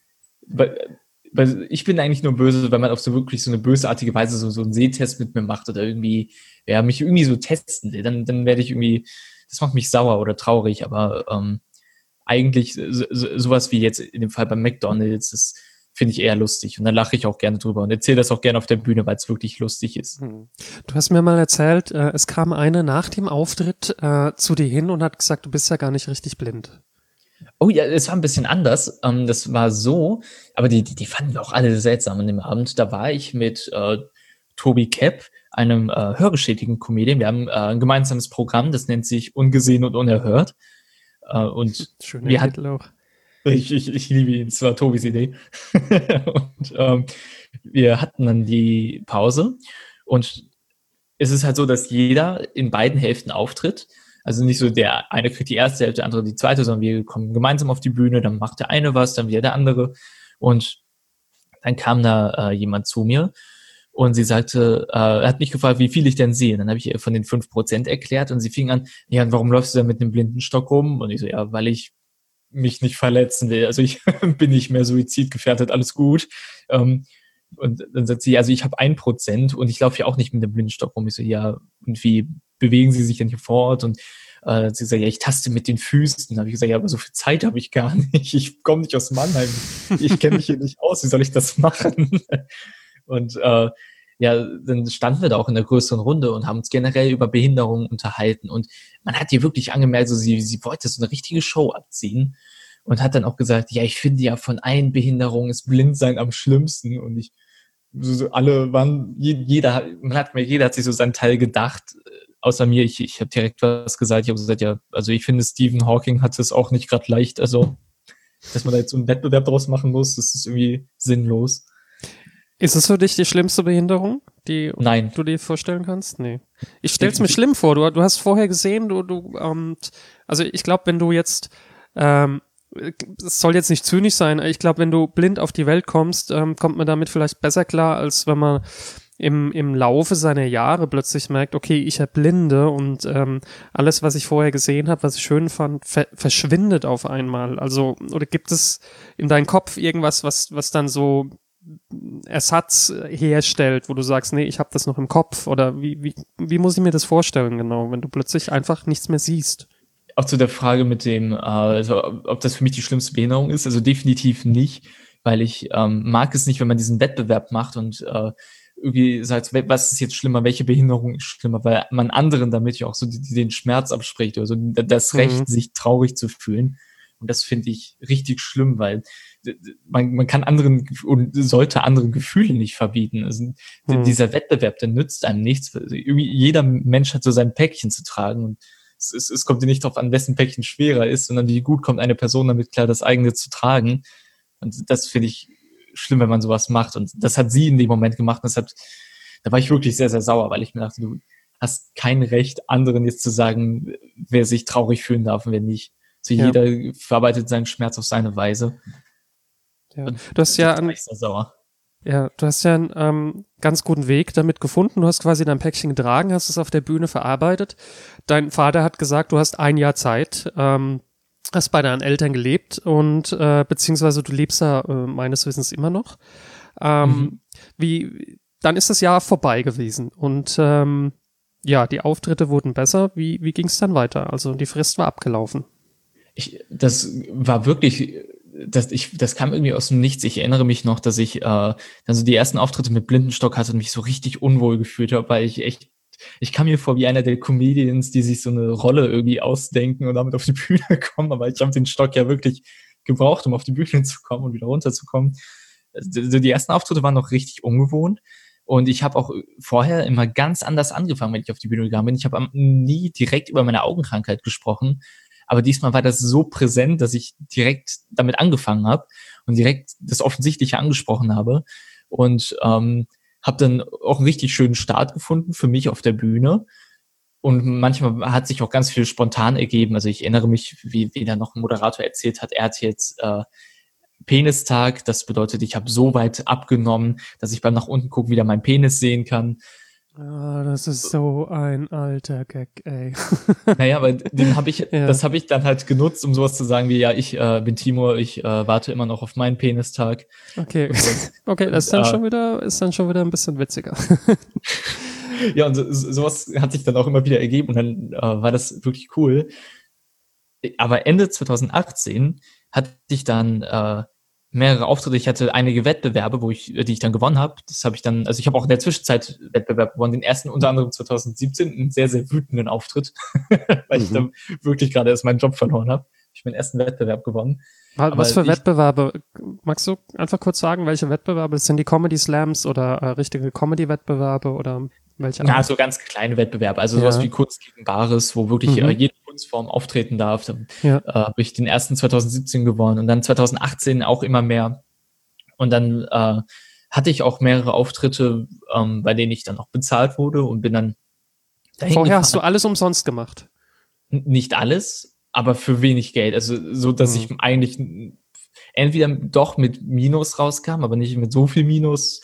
weil ich bin eigentlich nur böse, wenn man auf so wirklich so eine bösartige Weise so einen Sehtest mit mir macht oder irgendwie, ja, mich irgendwie so testen will, dann werde ich irgendwie, das macht mich sauer oder traurig, aber eigentlich sowas wie jetzt in dem Fall beim McDonald's, das finde ich eher lustig und dann lache ich auch gerne drüber und erzähle das auch gerne auf der Bühne, weil es wirklich lustig ist. Du hast mir mal erzählt, es kam eine nach dem Auftritt zu dir hin und hat gesagt, du bist ja gar nicht richtig blind. Oh ja, es war ein bisschen anders. Das war so, aber die fanden wir auch alle seltsam an dem Abend. Da war ich mit Tobi Kepp, einem hörgeschädigten Comedian. Wir haben ein gemeinsames Programm, das nennt sich Ungesehen und Unerhört. Und Schöner Titel auch. Ich liebe ihn, es war Tobis Idee. Und wir hatten dann die Pause und es ist halt so, dass jeder in beiden Hälften auftritt. Also nicht so, der eine kriegt die erste Hälfte, der andere die zweite, sondern wir kommen gemeinsam auf die Bühne, dann macht der eine was, dann wieder der andere. Und dann kam da jemand zu mir und sie sagte, er hat mich gefragt, wie viel ich denn sehe. Dann habe ich ihr von den 5% erklärt und sie fing an, ja, und warum läufst du da mit einem Blindenstock rum? Und ich so, ja, weil ich mich nicht verletzen will. Also ich bin nicht mehr suizidgefährdet, alles gut. Und dann sagt sie, also ich habe 1% und ich laufe ja auch nicht mit dem Blindenstock rum. Ich so, ja, und wie bewegen Sie sich denn hier fort? Und sie sagt, ja, ich taste mit den Füßen. Dann habe ich gesagt, ja, aber so viel Zeit habe ich gar nicht. Ich komme nicht aus Mannheim. Ich kenne mich hier nicht aus. Wie soll ich das machen? Und ja, dann standen wir da auch in der größeren Runde und haben uns generell über Behinderungen unterhalten. Und man hat ihr wirklich angemerkt, so sie wollte so eine richtige Show abziehen und hat dann auch gesagt, ja, ich finde ja von allen Behinderungen ist Blindsein am schlimmsten. Und alle waren, jeder hat sich so seinen Teil gedacht, außer mir. Ich habe direkt was gesagt. Ich habe gesagt, ja, also ich finde, Stephen Hawking hat es auch nicht gerade leicht. Also, dass man da jetzt so einen Wettbewerb draus machen muss, das ist irgendwie sinnlos. Ist es für dich die schlimmste Behinderung, die Nein. du dir vorstellen kannst? Nee. Ich stell's mir schlimm vor. Du hast vorher gesehen, also ich glaube, wenn du jetzt, es soll jetzt nicht zynisch sein, ich glaube, wenn du blind auf die Welt kommst, kommt man damit vielleicht besser klar, als wenn man im Laufe seiner Jahre plötzlich merkt, okay, ich erblinde und alles, was ich vorher gesehen habe, was ich schön fand, verschwindet auf einmal. Also, oder gibt es in deinem Kopf irgendwas, was dann so Ersatz herstellt, wo du sagst, nee, ich habe das noch im Kopf? Oder wie muss ich mir das vorstellen genau, wenn du plötzlich einfach nichts mehr siehst? Auch zu der Frage mit dem, also ob das für mich die schlimmste Behinderung ist, also definitiv nicht, weil ich mag es nicht, wenn man diesen Wettbewerb macht und irgendwie sagt, was ist jetzt schlimmer, welche Behinderung ist schlimmer, weil man anderen damit ja auch so den Schmerz abspricht oder so das Recht, sich traurig zu fühlen. Und das finde ich richtig schlimm, weil man kann anderen und sollte anderen Gefühle nicht verbieten. Also dieser Wettbewerb, der nützt einem nichts. Irgendwie jeder Mensch hat so sein Päckchen zu tragen und es kommt dir nicht darauf an, wessen Päckchen schwerer ist, sondern wie gut kommt eine Person damit klar, das eigene zu tragen. Und das finde ich schlimm, wenn man sowas macht. Und das hat sie in dem Moment gemacht. Und da war ich wirklich sehr, sehr sauer, weil ich mir dachte, du hast kein Recht, anderen jetzt zu sagen, wer sich traurig fühlen darf und wer nicht. So jeder verarbeitet seinen Schmerz auf seine Weise. Ja. Du hast ja einen ganz guten Weg damit gefunden. Du hast quasi dein Päckchen getragen, hast es auf der Bühne verarbeitet. Dein Vater hat gesagt, du hast ein Jahr Zeit, hast bei deinen Eltern gelebt und beziehungsweise du lebst da meines Wissens immer noch. Dann ist das Jahr vorbei gewesen und die Auftritte wurden besser. Wie ging es dann weiter? Also die Frist war abgelaufen. Das war wirklich, das kam irgendwie aus dem Nichts. Ich erinnere mich noch, dass ich dann so die ersten Auftritte mit Blindenstock hatte und mich so richtig unwohl gefühlt habe, weil ich kam mir vor wie einer der Comedians, die sich so eine Rolle irgendwie ausdenken und damit auf die Bühne kommen, aber ich habe den Stock ja wirklich gebraucht, um auf die Bühne zu kommen und wieder runterzukommen. Also die ersten Auftritte waren noch richtig ungewohnt und ich habe auch vorher immer ganz anders angefangen, wenn ich auf die Bühne gegangen bin. Ich habe nie direkt über meine Augenkrankheit gesprochen, aber diesmal war das so präsent, dass ich direkt damit angefangen habe und direkt das Offensichtliche angesprochen habe und habe dann auch einen richtig schönen Start gefunden für mich auf der Bühne. Und manchmal hat sich auch ganz viel spontan ergeben. Also ich erinnere mich, wie da noch ein Moderator erzählt hat, er hat jetzt Penistag. Das bedeutet, ich habe so weit abgenommen, dass ich beim nach unten gucken wieder meinen Penis sehen kann. Ah, das ist so ein alter Gag, ey. Naja, aber das habe ich dann halt genutzt, um sowas zu sagen wie, ja, ich bin Timur, ich warte immer noch auf meinen Penistag. Okay, okay, das ist dann schon wieder ein bisschen witziger. Ja, und sowas hat sich dann auch immer wieder ergeben und dann war das wirklich cool. Aber Ende 2018 hatte ich dann mehrere Auftritte. Ich hatte einige Wettbewerbe, die ich dann gewonnen habe. Das habe ich dann, also ich habe auch in der Zwischenzeit Wettbewerb gewonnen. Den ersten unter anderem 2017, einen sehr, sehr wütenden Auftritt, weil ich dann wirklich gerade erst meinen Job verloren habe. Ich habe meinen ersten Wettbewerb gewonnen. Was für Wettbewerbe? Magst du einfach kurz sagen, welche Wettbewerbe? Sind die Comedy Slams oder richtige Comedy-Wettbewerbe oder welche? Na, so ganz kleine Wettbewerbe. Also sowas wie Kunst gegen Bares, wo wirklich jede Kunstform auftreten darf. Da habe ich den ersten 2017 gewonnen und dann 2018 auch immer mehr. Und dann hatte ich auch mehrere Auftritte, bei denen ich dann auch bezahlt wurde und bin dann dahin Vorher gefahren. hast du alles umsonst gemacht? Nicht alles, aber für wenig Geld. Also so, dass ich eigentlich entweder doch mit Minus rauskam, aber nicht mit so viel Minus,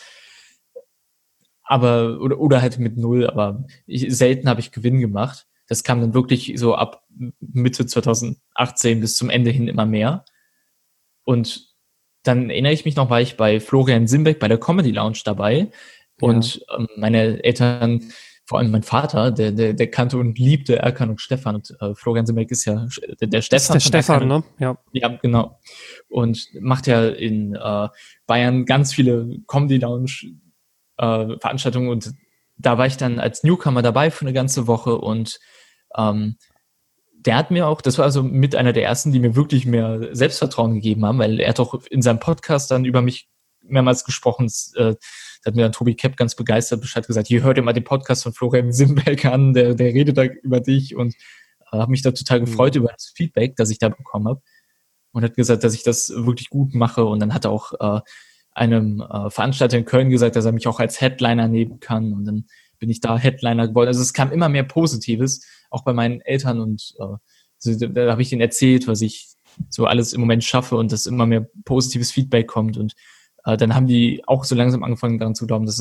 aber oder halt mit null, aber selten habe ich Gewinn gemacht. Das kam dann wirklich so ab Mitte 2018 bis zum Ende hin immer mehr. Und dann erinnere ich mich noch, war ich bei Florian Simbeck bei der Comedy Lounge dabei und meine Eltern, vor allem mein Vater, der kannte und liebte Erkan und Stefan und Florian Simbeck ist ja der Stefan. Das ist der Stefan, ne? Ja. Ja, genau. Und macht ja in Bayern ganz viele Comedy Lounge Veranstaltungen und da war ich dann als Newcomer dabei für eine ganze Woche und der hat mir auch, das war also mit einer der ersten, die mir wirklich mehr Selbstvertrauen gegeben haben, weil er hat auch in seinem Podcast dann über mich mehrmals gesprochen. Da hat mir dann Tobi Kepp ganz begeistert Bescheid gesagt, hier hört ihr mal den Podcast von Florian Simbeck an, der redet da über dich und habe mich da total gefreut über das Feedback, das ich da bekommen habe und hat gesagt, dass ich das wirklich gut mache und dann hat er auch einem Veranstalter in Köln gesagt, dass er mich auch als Headliner nehmen kann und dann bin ich da Headliner geworden. Also es kam immer mehr Positives, auch bei meinen Eltern und da habe ich denen erzählt, was ich so alles im Moment schaffe und dass immer mehr positives Feedback kommt und dann haben die auch so langsam angefangen daran zu glauben, dass es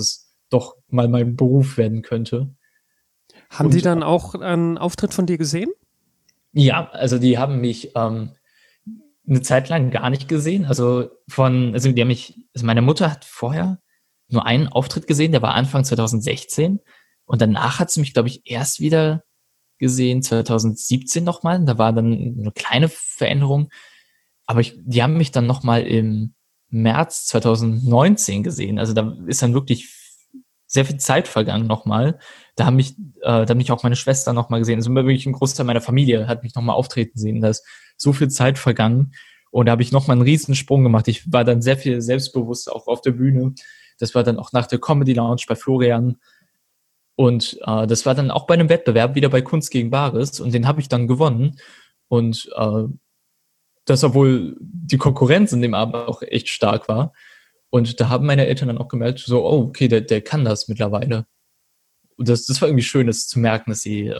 doch mal mein Beruf werden könnte. Haben Und, die dann auch einen Auftritt von dir gesehen? Ja, also die haben mich eine Zeit lang gar nicht gesehen. Also die haben mich, also meine Mutter hat vorher nur einen Auftritt gesehen, der war Anfang 2016. Und danach hat sie mich, glaube ich, erst wieder gesehen, 2017 nochmal. Da war dann eine kleine Veränderung. Aber die haben mich dann nochmal im März 2019 gesehen. Also da ist dann wirklich sehr viel Zeit vergangen nochmal. Da haben mich auch meine Schwester nochmal gesehen. Also wirklich ein Großteil meiner Familie hat mich nochmal auftreten sehen. Da ist so viel Zeit vergangen. Und da habe ich nochmal einen riesen Sprung gemacht. Ich war dann sehr viel selbstbewusst auch auf der Bühne. Das war dann auch nach der Comedy Lounge bei Florian. Und das war dann auch bei einem Wettbewerb, wieder bei Kunst gegen Bares. Und den habe ich dann gewonnen. Und das, obwohl die Konkurrenz in dem Abend auch echt stark war. Und da haben meine Eltern dann auch gemerkt, so, oh, okay, der kann das mittlerweile. Und das war irgendwie schön, das zu merken, dass sie,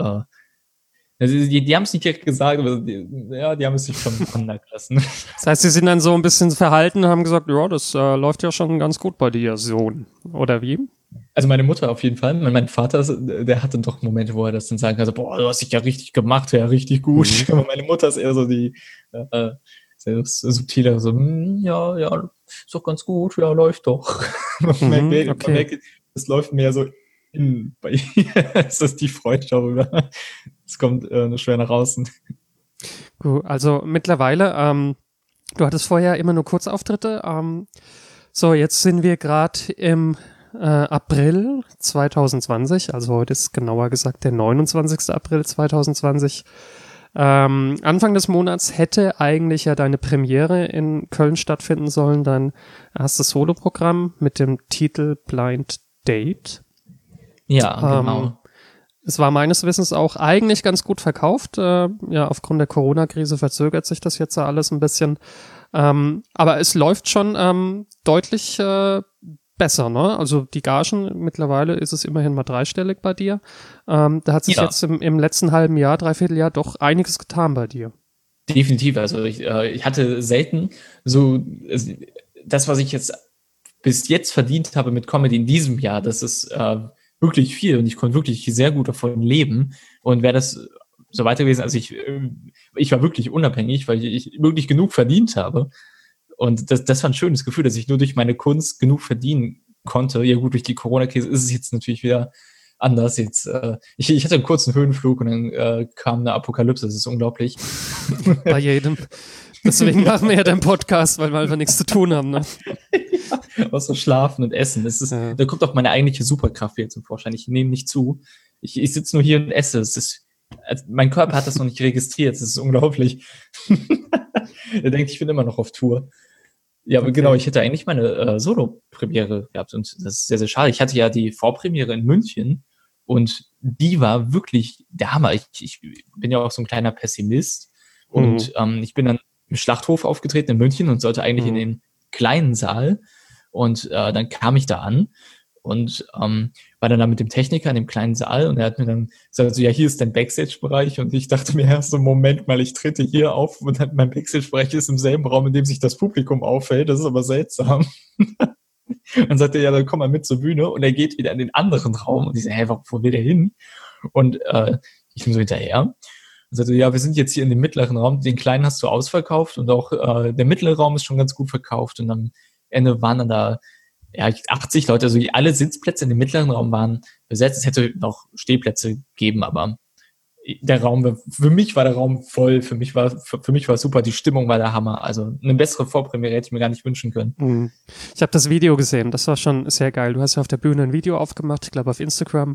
die haben es nicht direkt gesagt, aber die haben es sich schon anmerken lassen. Das heißt, sie sind dann so ein bisschen verhalten und haben gesagt, ja, das läuft ja schon ganz gut bei dir, Sohn. Oder wie? Also meine Mutter auf jeden Fall. Mein Vater, der hatte doch Momente, wo er das dann sagen kann, so, boah, du hast dich ja richtig gemacht, ja, richtig gut. Aber meine Mutter ist eher so die sehr subtiler, so, ja, ist doch ganz gut, ja, läuft doch. Man merkt, es läuft mehr so bei ihr, ist das die Freude darüber. Es kommt nur schwer nach außen. Gut, also mittlerweile, du hattest vorher immer nur Kurzauftritte. So, jetzt sind wir gerade im April 2020, also heute ist genauer gesagt der 29. April 2020. Anfang des Monats hätte eigentlich ja deine Premiere in Köln stattfinden sollen, dein erstes Soloprogramm mit dem Titel Blind Date. Ja, genau. Es war meines Wissens auch eigentlich ganz gut verkauft. Ja, aufgrund der Corona-Krise verzögert sich das jetzt ja alles ein bisschen. Aber es läuft schon deutlich besser, ne? Also die Gagen, mittlerweile ist es immerhin mal dreistellig bei dir. Da hat sich jetzt im letzten halben Jahr, Dreivierteljahr doch einiges getan bei dir. Definitiv. Also ich hatte selten so das, was ich jetzt bis jetzt verdient habe mit Comedy in diesem Jahr, das ist wirklich viel und ich konnte wirklich sehr gut davon leben. Und wäre das so weiter gewesen, also ich war wirklich unabhängig, weil ich wirklich genug verdient habe. Und das war ein schönes Gefühl, dass ich nur durch meine Kunst genug verdienen konnte. Ja gut, durch die Corona-Krise ist es jetzt natürlich wieder anders. Jetzt, ich hatte einen kurzen Höhenflug und dann kam eine Apokalypse. Das ist unglaublich. Bei jedem. Deswegen machen wir ja den Podcast, weil wir einfach nichts zu tun haben. Ne? Ja, außer Schlafen und Essen. Da kommt auch meine eigentliche Superkraft wieder zum Vorschein. Ich nehme nicht zu. Ich sitze nur hier und esse. Mein Körper hat das noch nicht registriert. Das ist unglaublich. Er denkt, ich bin immer noch auf Tour. Ja, aber genau, ich hätte eigentlich meine Solo-Premiere gehabt und das ist sehr, sehr schade. Ich hatte ja die Vorpremiere in München und die war wirklich der Hammer. Ich bin ja auch so ein kleiner Pessimist und ich bin dann im Schlachthof aufgetreten in München und sollte eigentlich in den kleinen Saal und dann kam ich da an und war dann da mit dem Techniker in dem kleinen Saal und er hat mir dann gesagt, so, ja, hier ist dein Backstage-Bereich und ich dachte mir erst so, Moment mal, ich trete hier auf und mein Backstage-Bereich ist im selben Raum, in dem sich das Publikum aufhält, das ist aber seltsam. Dann sagt er, ja, dann komm mal mit zur Bühne und er geht wieder in den anderen Raum und ich sage, wo will der hin? Und ich bin so hinterher und sagte, ja, wir sind jetzt hier in dem mittleren Raum, den kleinen hast du ausverkauft und auch der mittlere Raum ist schon ganz gut verkauft und am Ende waren dann da 80 Leute, also alle Sitzplätze in dem mittleren Raum waren besetzt. Es hätte noch Stehplätze gegeben, aber der Raum, für mich war der Raum voll, für mich war es super, die Stimmung war der Hammer. Also eine bessere Vorpremiere hätte ich mir gar nicht wünschen können. Ich habe das Video gesehen, das war schon sehr geil. Du hast ja auf der Bühne ein Video aufgemacht, ich glaube auf Instagram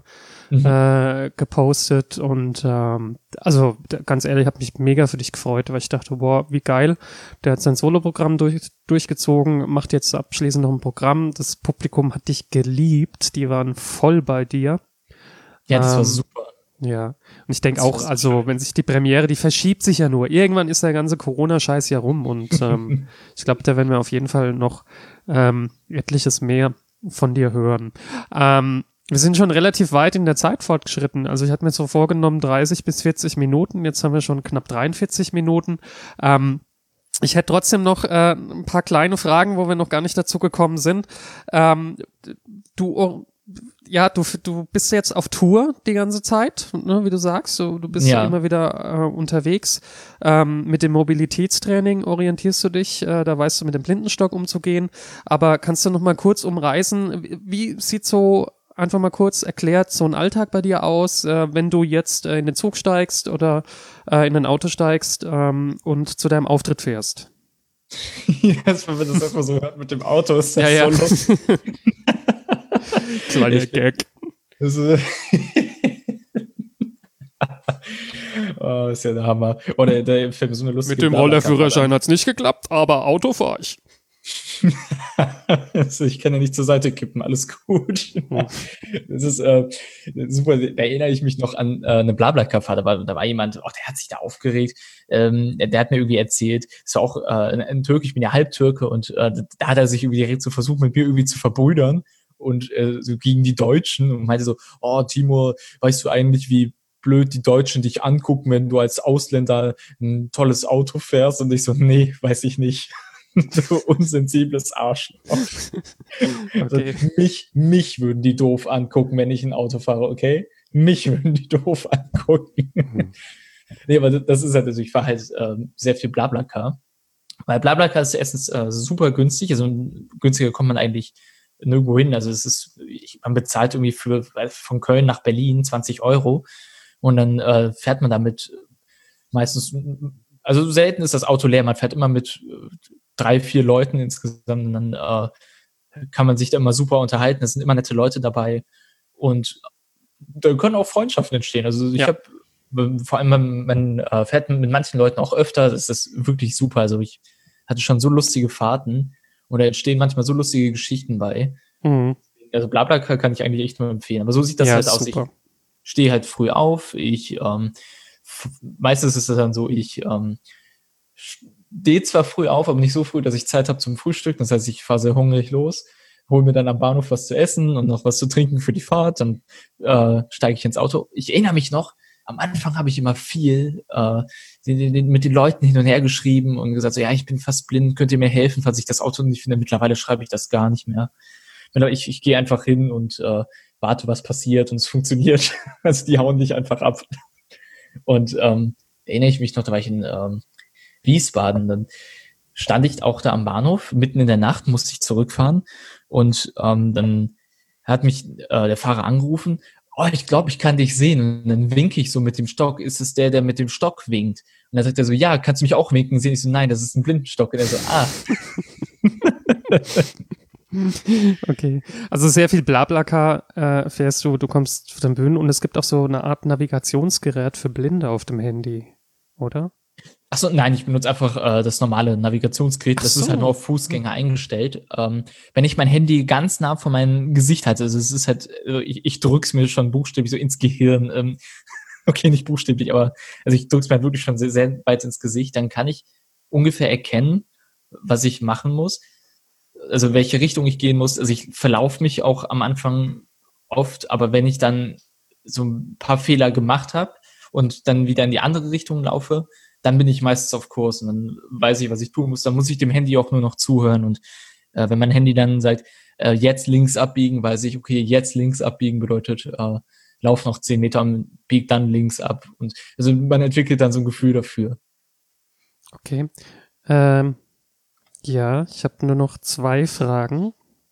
gepostet und also ganz ehrlich, habe mich mega für dich gefreut, weil ich dachte, boah, wie geil, der hat sein Soloprogramm durchgezogen, macht jetzt abschließend noch ein Programm, das Publikum hat dich geliebt, die waren voll bei dir. Ja, das war super. Ja, und ich denke auch, also wenn sich die Premiere, die verschiebt sich ja nur. Irgendwann ist der ganze Corona-Scheiß ja rum und ich glaube, da werden wir auf jeden Fall noch etliches mehr von dir hören. Wir sind schon relativ weit in der Zeit fortgeschritten. Also ich hatte mir so vorgenommen 30 bis 40 Minuten, jetzt haben wir schon knapp 43 Minuten. Ich hätte trotzdem noch ein paar kleine Fragen, wo wir noch gar nicht dazu gekommen sind. Du ja, du bist jetzt auf Tour die ganze Zeit, ne, wie du sagst, du bist ja immer wieder unterwegs. Mit dem Mobilitätstraining orientierst du dich, da weißt du mit dem Blindenstock umzugehen. Aber kannst du noch mal kurz umreißen, wie sieht so, einfach mal kurz erklärt, so ein Alltag bei dir aus, wenn du jetzt in den Zug steigst oder in ein Auto steigst und zu deinem Auftritt fährst? Wenn man das erstmal so hört mit dem Auto, ist das Ja, so lustig. Kleiner Gag. Das ist ja der Hammer. Oder der Film ist so eine lustige Mit dem Rollerführerschein hat's nicht geklappt, aber Auto fahre ich. Also ich kann ja nicht zur Seite kippen, alles gut. Das ist super, da erinnere ich mich noch an eine BlaBlaCar-Fahrt, da war jemand, der hat sich da aufgeregt, der hat mir irgendwie erzählt, das war auch ein Türke, ich bin ja Halbtürke und da hat er sich irgendwie direkt so versucht, mit mir irgendwie zu verbrüdern und so gegen die Deutschen und meinte so, oh Timur, weißt du eigentlich, wie blöd die Deutschen dich angucken, wenn du als Ausländer ein tolles Auto fährst? Und ich so, nee, weiß ich nicht. Du unsensibles Arschloch. Okay. Also mich würden die doof angucken, wenn ich ein Auto fahre, okay? Mich würden die doof angucken. Nee, aber das ist halt, also ich fahre halt sehr viel BlaBlaCar. Weil BlaBlaCar ist erstens super günstig, also günstiger kommt man eigentlich nirgendwo hin. Also es ist, man bezahlt irgendwie von Köln nach Berlin 20 Euro und dann fährt man damit meistens, also selten ist das Auto leer, man fährt immer mit 3, 4 Leuten insgesamt und dann kann man sich da immer super unterhalten. Es sind immer nette Leute dabei und da können auch Freundschaften entstehen. Also ich habe, vor allem man fährt mit manchen Leuten auch öfter, das ist wirklich super. Also ich hatte schon so lustige Fahrten und da entstehen manchmal so lustige Geschichten bei. Mhm. Also BlaBlaCar kann ich eigentlich echt nur empfehlen. Aber so sieht das halt aus. Super. Ich stehe halt früh auf. Meistens ist es dann so, ich stehe zwar früh auf, aber nicht so früh, dass ich Zeit habe zum Frühstück. Das heißt, ich fahre sehr hungrig los, hole mir dann am Bahnhof was zu essen und noch was zu trinken für die Fahrt. Dann steige ich ins Auto. Ich erinnere mich noch, am Anfang habe ich immer viel mit den Leuten hin und her geschrieben und gesagt, so, ja, ich bin fast blind, könnt ihr mir helfen, falls ich das Auto nicht finde. Mittlerweile schreibe ich das gar nicht mehr. Ich gehe einfach hin und warte, was passiert und es funktioniert. Also die hauen dich einfach ab. Und erinnere ich mich noch, da war ich in Wiesbaden, dann stand ich auch da am Bahnhof, mitten in der Nacht musste ich zurückfahren und dann hat mich der Fahrer angerufen, oh, ich glaube, ich kann dich sehen. Und dann winke ich so mit dem Stock, ist es der mit dem Stock winkt? Und dann sagt er so, ja, kannst du mich auch winken sehen? Ich so, nein, das ist ein Blindenstock. Und er so, Okay, also sehr viel BlaBlaCar fährst du kommst zu den Bühnen und es gibt auch so eine Art Navigationsgerät für Blinde auf dem Handy, oder? Achso, nein, ich benutze einfach das normale Navigationsgerät. Das ist halt nur auf Fußgänger eingestellt. Wenn ich mein Handy ganz nah vor meinem Gesicht halte, also es ist halt, ich drück's mir schon buchstäblich so ins Gehirn. Okay, nicht buchstäblich, aber also ich drück's mir halt wirklich schon sehr, sehr weit ins Gesicht. Dann kann ich ungefähr erkennen, was ich machen muss. Also welche Richtung ich gehen muss. Also ich verlaufe mich auch am Anfang oft, aber wenn ich dann so ein paar Fehler gemacht habe und dann wieder in die andere Richtung laufe, dann bin ich meistens auf Kurs und dann weiß ich, was ich tun muss. Dann muss ich dem Handy auch nur noch zuhören und wenn mein Handy dann sagt, jetzt links abbiegen, weiß ich, okay, jetzt links abbiegen bedeutet, lauf noch 10 Meter und bieg dann links ab. Und also man entwickelt dann so ein Gefühl dafür. Okay. Ja, ich habe nur noch 2 Fragen.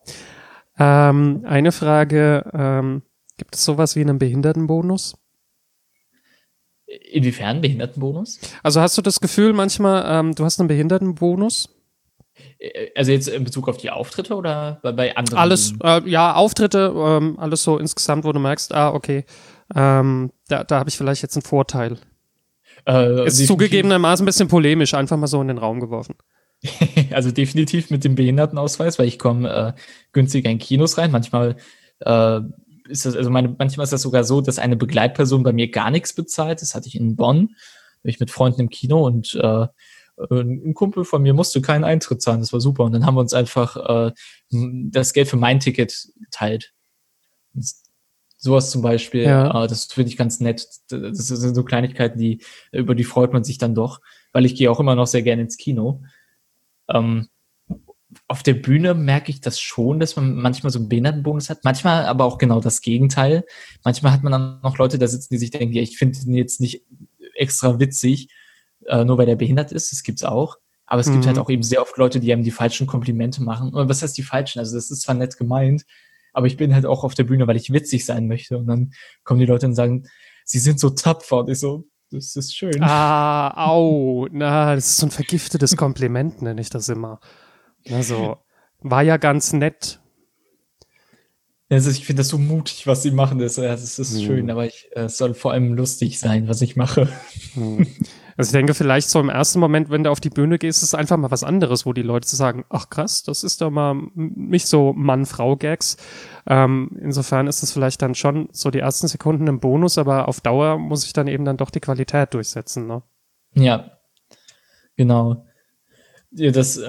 Eine Frage, gibt es sowas wie einen Behindertenbonus? Inwiefern Behindertenbonus? Also hast du das Gefühl manchmal, du hast einen Behindertenbonus? Also jetzt in Bezug auf die Auftritte oder bei anderen? Alles, ja, Auftritte, alles so insgesamt, wo du merkst, okay, da habe ich vielleicht jetzt einen Vorteil. Ist zugegebenermaßen ein bisschen polemisch, einfach mal so in den Raum geworfen. Also definitiv mit dem Behindertenausweis, weil ich komme günstiger in Kinos rein. Manchmal ist das, also manchmal ist das sogar so, dass eine Begleitperson bei mir gar nichts bezahlt. Das hatte ich in Bonn, war ich mit Freunden im Kino und ein Kumpel von mir musste keinen Eintritt zahlen. Das war super. Und dann haben wir uns einfach das Geld für mein Ticket geteilt. Und sowas zum Beispiel, ja. Das finde ich ganz nett. Das sind so Kleinigkeiten, über die freut man sich dann doch, weil ich gehe auch immer noch sehr gerne ins Kino. auf der Bühne merke ich das schon, dass man manchmal so einen Behindertenbonus hat. Manchmal aber auch genau das Gegenteil. Manchmal hat man dann noch Leute da sitzen, die sich denken, ja, ich finde ihn jetzt nicht extra witzig, nur weil der behindert ist. Das gibt's auch. Aber es gibt halt auch eben sehr oft Leute, die einem die falschen Komplimente machen. Und was heißt die falschen? Also das ist zwar nett gemeint, aber ich bin halt auch auf der Bühne, weil ich witzig sein möchte. Und dann kommen die Leute und sagen, sie sind so tapfer. Und ich so, das ist schön. Das ist so ein vergiftetes Kompliment, nenne ich das immer. Also, war ja ganz nett. Also ich finde das so mutig, was sie machen. Das ist schön, aber es soll vor allem lustig sein, was ich mache. Also ich denke, vielleicht so im ersten Moment, wenn du auf die Bühne gehst, ist es einfach mal was anderes, wo die Leute sagen, ach krass, das ist doch mal nicht so Mann-Frau-Gags. Insofern ist es vielleicht dann schon so die ersten Sekunden ein Bonus, aber auf Dauer muss ich dann eben dann doch die Qualität durchsetzen, ne? Ja, genau. Ja,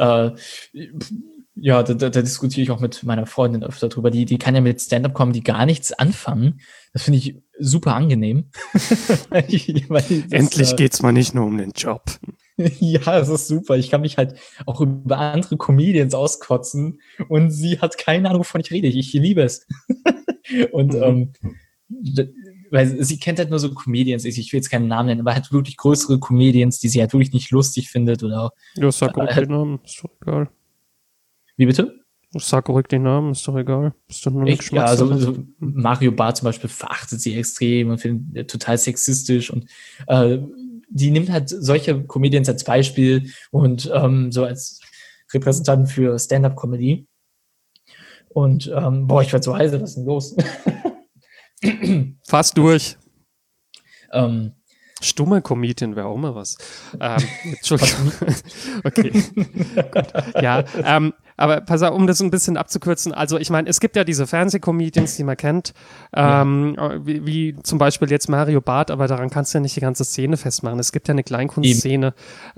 da diskutiere ich auch mit meiner Freundin öfter drüber. Die kann ja mit Stand-Up-Comedy gar nichts anfangen. Das finde ich super angenehm. Endlich geht's mal nicht nur um den Job. Ja, das ist super. Ich kann mich halt auch über andere Comedians auskotzen und sie hat keine Ahnung, wovon ich rede. Ich liebe es. Und weil sie kennt halt nur so Comedians, ich will jetzt keinen Namen nennen, aber halt wirklich größere Comedians, die sie halt wirklich nicht lustig findet oder. Ja, sag ruhig den Namen, ist doch egal. Wie bitte? Sag ruhig den Namen, ist doch egal. Ist doch nur so Mario Barth zum Beispiel verachtet sie extrem und findet total sexistisch und die nimmt halt solche Comedians als Beispiel und so als Repräsentanten für Stand-Up-Comedy. Und ich werde so heiser, was ist denn los? Fast durch. Stumme Comedian wäre auch mal was. Entschuldigung. Okay. Gut. Ja, aber pass auf, um das ein bisschen abzukürzen. Also ich meine, es gibt ja diese Fernsehcomedians, die man kennt, wie zum Beispiel jetzt Mario Barth, aber daran kannst du ja nicht die ganze Szene festmachen. Es gibt ja eine Kleinkunstszene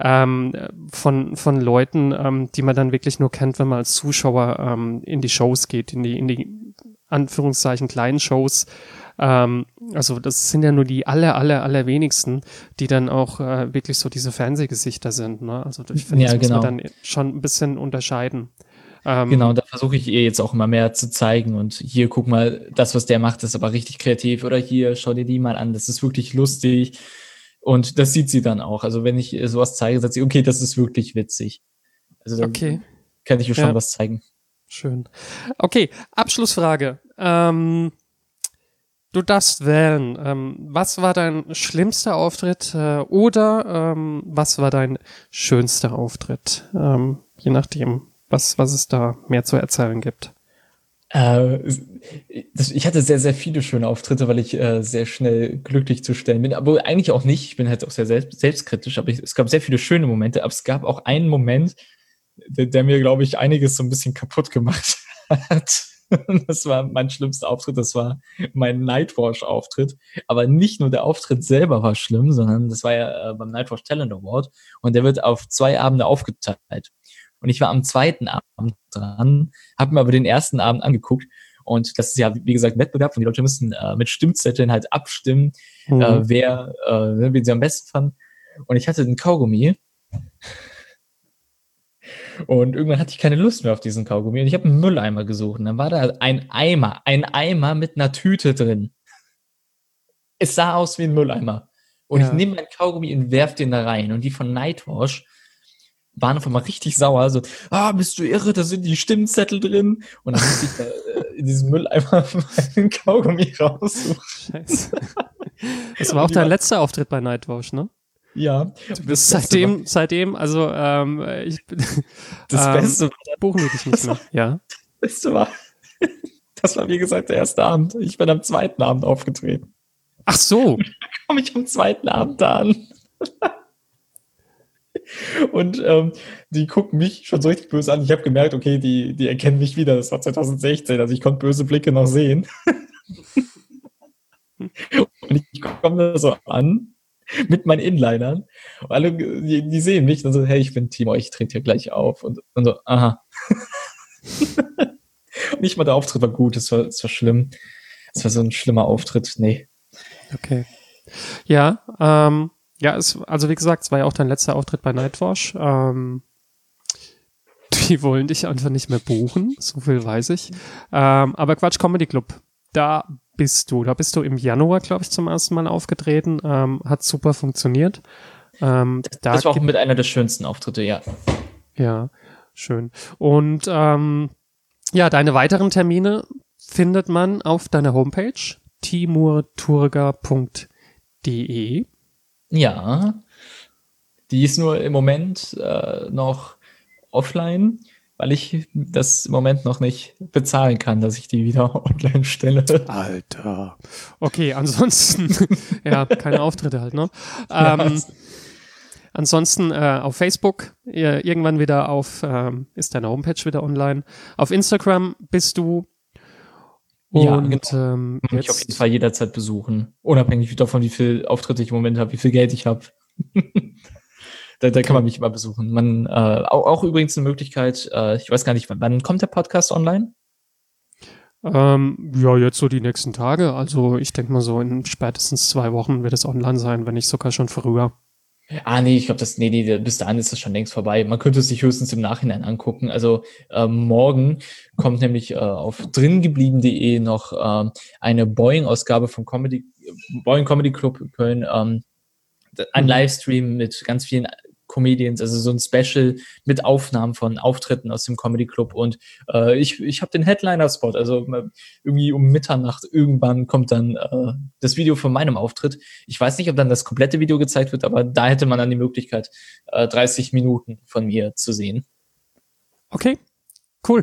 von Leuten, die man dann wirklich nur kennt, wenn man als Zuschauer in die Shows geht, in die Anführungszeichen kleinen Shows. Also das sind ja nur die allerwenigsten, die dann auch wirklich so diese Fernsehgesichter sind, ne? Also ich finde, das muss man dann schon ein bisschen unterscheiden. Genau, da versuche ich ihr jetzt auch immer mehr zu zeigen und hier, guck mal, das, was der macht, ist aber richtig kreativ oder hier, schau dir die mal an, das ist wirklich lustig und das sieht sie dann auch. Also wenn ich sowas zeige, sagt sie, okay, das ist wirklich witzig. Also dann kann ich ihr schon was zeigen. Schön. Okay, Abschlussfrage. Du darfst wählen. Was war dein schlimmster Auftritt oder was war dein schönster Auftritt? Je nachdem, was es da mehr zu erzählen gibt. Ich hatte sehr, sehr viele schöne Auftritte, weil ich sehr schnell glücklich zu stellen bin. Aber eigentlich auch nicht. Ich bin halt auch sehr selbstkritisch. Aber es gab sehr viele schöne Momente. Aber es gab auch einen Moment, der mir, glaube ich, einiges so ein bisschen kaputt gemacht hat. Das war mein schlimmster Auftritt, das war mein Nightwash-Auftritt. Aber nicht nur der Auftritt selber war schlimm, sondern das war ja beim Nightwash Talent Award und der wird auf 2 Abende aufgeteilt. Und ich war am 2. Abend dran, habe mir aber den ersten Abend angeguckt und das ist ja, wie gesagt, Wettbewerb und die Leute müssen mit Stimmzetteln halt abstimmen, wen sie am besten fanden. Und ich hatte den Kaugummi. Und irgendwann hatte ich keine Lust mehr auf diesen Kaugummi und ich habe einen Mülleimer gesucht und dann war da ein Eimer mit einer Tüte drin. Es sah aus wie ein Mülleimer. Und ich nehme meinen Kaugummi und werf den da rein und die von Nightwash waren auf einmal richtig sauer, so, bist du irre, da sind die Stimmzettel drin und dann musste ich da in diesem Mülleimer meinen Kaugummi raussuchen. Scheiße. Das war auch dein letzter Auftritt bei Nightwash, ne? Ja. Du bist seitdem, also ich das Beste buchen wir dich nicht mehr. Ja. Das Beste war, das war wie gesagt der erste Abend. Ich bin am 2. Abend aufgetreten. Ach so. Und dann komme ich am 2. Abend da an. Und die gucken mich schon so richtig böse an. Ich habe gemerkt, okay, die erkennen mich wieder. Das war 2016, also ich konnte böse Blicke noch sehen. Und ich komme da so an mit meinen Inlinern. Und alle, die sehen mich und so, hey, ich bin Timo, ich trete hier gleich auf. Und so, aha. Nicht mal der Auftritt war gut, es war schlimm. Es war so ein schlimmer Auftritt, nee. Okay. Ja, also wie gesagt, es war ja auch dein letzter Auftritt bei Nightwash. die wollen dich einfach nicht mehr buchen, so viel weiß ich. Aber Quatsch Comedy Club, da bist du im Januar, glaube ich, zum ersten Mal aufgetreten, hat super funktioniert. Das war auch mit einer der schönsten Auftritte, ja. Ja, schön. Und ja, deine weiteren Termine findet man auf deiner Homepage timurturga.de. Ja, die ist nur im Moment noch offline, weil ich das im Moment noch nicht bezahlen kann, dass ich die wieder online stelle. Alter. Okay, ansonsten, ja, keine Auftritte halt, ne? Ansonsten auf Facebook, irgendwann wieder ist deine Homepage wieder online. Auf Instagram bist du. Und ja, genau. Ich auf jeden Fall jederzeit besuchen. Unabhängig davon, wie viel Auftritte ich im Moment habe, wie viel Geld ich habe. Da kann man mich immer besuchen. Auch übrigens eine Möglichkeit, ich weiß gar nicht, wann kommt der Podcast online? Ja, jetzt so die nächsten Tage. Also ich denke mal so in spätestens 2 Wochen wird es online sein, wenn nicht sogar schon früher. Nee, ich glaube, bis dahin ist das schon längst vorbei. Man könnte es sich höchstens im Nachhinein angucken. Also morgen kommt nämlich auf dringeblieben.de noch eine Boeing-Ausgabe vom Boeing Comedy Club in Köln, ein Livestream mit ganz vielen Comedians, also so ein Special mit Aufnahmen von Auftritten aus dem Comedy Club und ich habe den Headliner-Spot, also irgendwie um Mitternacht irgendwann kommt dann das Video von meinem Auftritt. Ich weiß nicht, ob dann das komplette Video gezeigt wird, aber da hätte man dann die Möglichkeit, 30 Minuten von mir zu sehen. Okay, cool.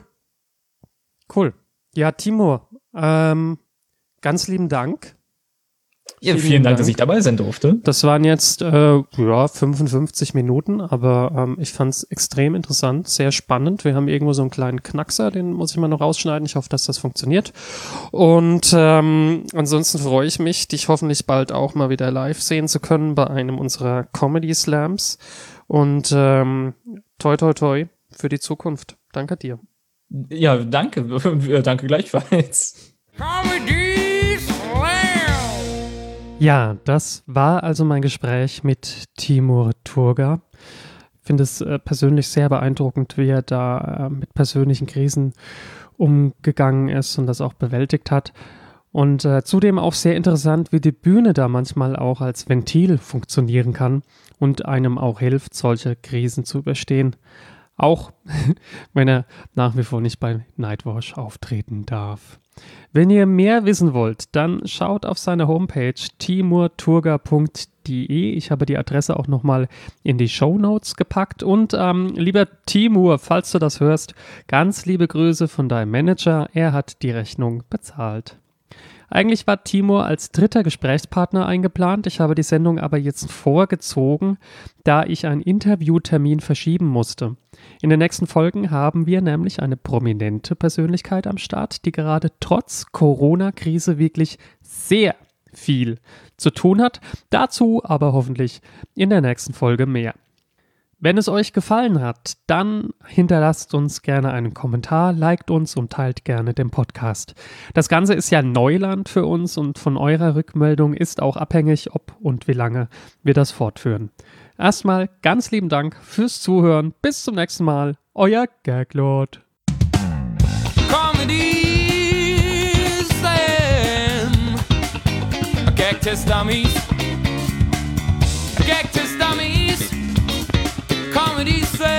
Ja, Timur, ganz lieben Dank. Ja, vielen Dank, dass ich dabei sein durfte. Das waren jetzt 55 Minuten, aber ich fand es extrem interessant, sehr spannend. Wir haben irgendwo so einen kleinen Knackser, den muss ich mal noch rausschneiden. Ich hoffe, dass das funktioniert. Und ansonsten freue ich mich, dich hoffentlich bald auch mal wieder live sehen zu können bei einem unserer Comedy Slams. Und toi toi toi für die Zukunft. Danke dir. Ja, danke. Danke gleichfalls. Comedy Slam! Ja, das war also mein Gespräch mit Timur Turga. Ich finde es persönlich sehr beeindruckend, wie er da mit persönlichen Krisen umgegangen ist und das auch bewältigt hat. Und zudem auch sehr interessant, wie die Bühne da manchmal auch als Ventil funktionieren kann und einem auch hilft, solche Krisen zu überstehen. Auch wenn er nach wie vor nicht bei Nightwash auftreten darf. Wenn ihr mehr wissen wollt, dann schaut auf seine Homepage timurturga.de. Ich habe die Adresse auch nochmal in die Shownotes gepackt. Und lieber Timur, falls du das hörst, ganz liebe Grüße von deinem Manager. Er hat die Rechnung bezahlt. Eigentlich war Timur als 3. Gesprächspartner eingeplant. Ich habe die Sendung aber jetzt vorgezogen, da ich einen Interviewtermin verschieben musste. In den nächsten Folgen haben wir nämlich eine prominente Persönlichkeit am Start, die gerade trotz Corona-Krise wirklich sehr viel zu tun hat. Dazu aber hoffentlich in der nächsten Folge mehr. Wenn es euch gefallen hat, dann hinterlasst uns gerne einen Kommentar, liked uns und teilt gerne den Podcast. Das Ganze ist ja Neuland für uns und von eurer Rückmeldung ist auch abhängig, ob und wie lange wir das fortführen. Erstmal ganz lieben Dank fürs Zuhören. Bis zum nächsten Mal. Euer Gaglord. Comedy Slam. Gag Test Dummies. Gag Test Dummies. Comedy Slam.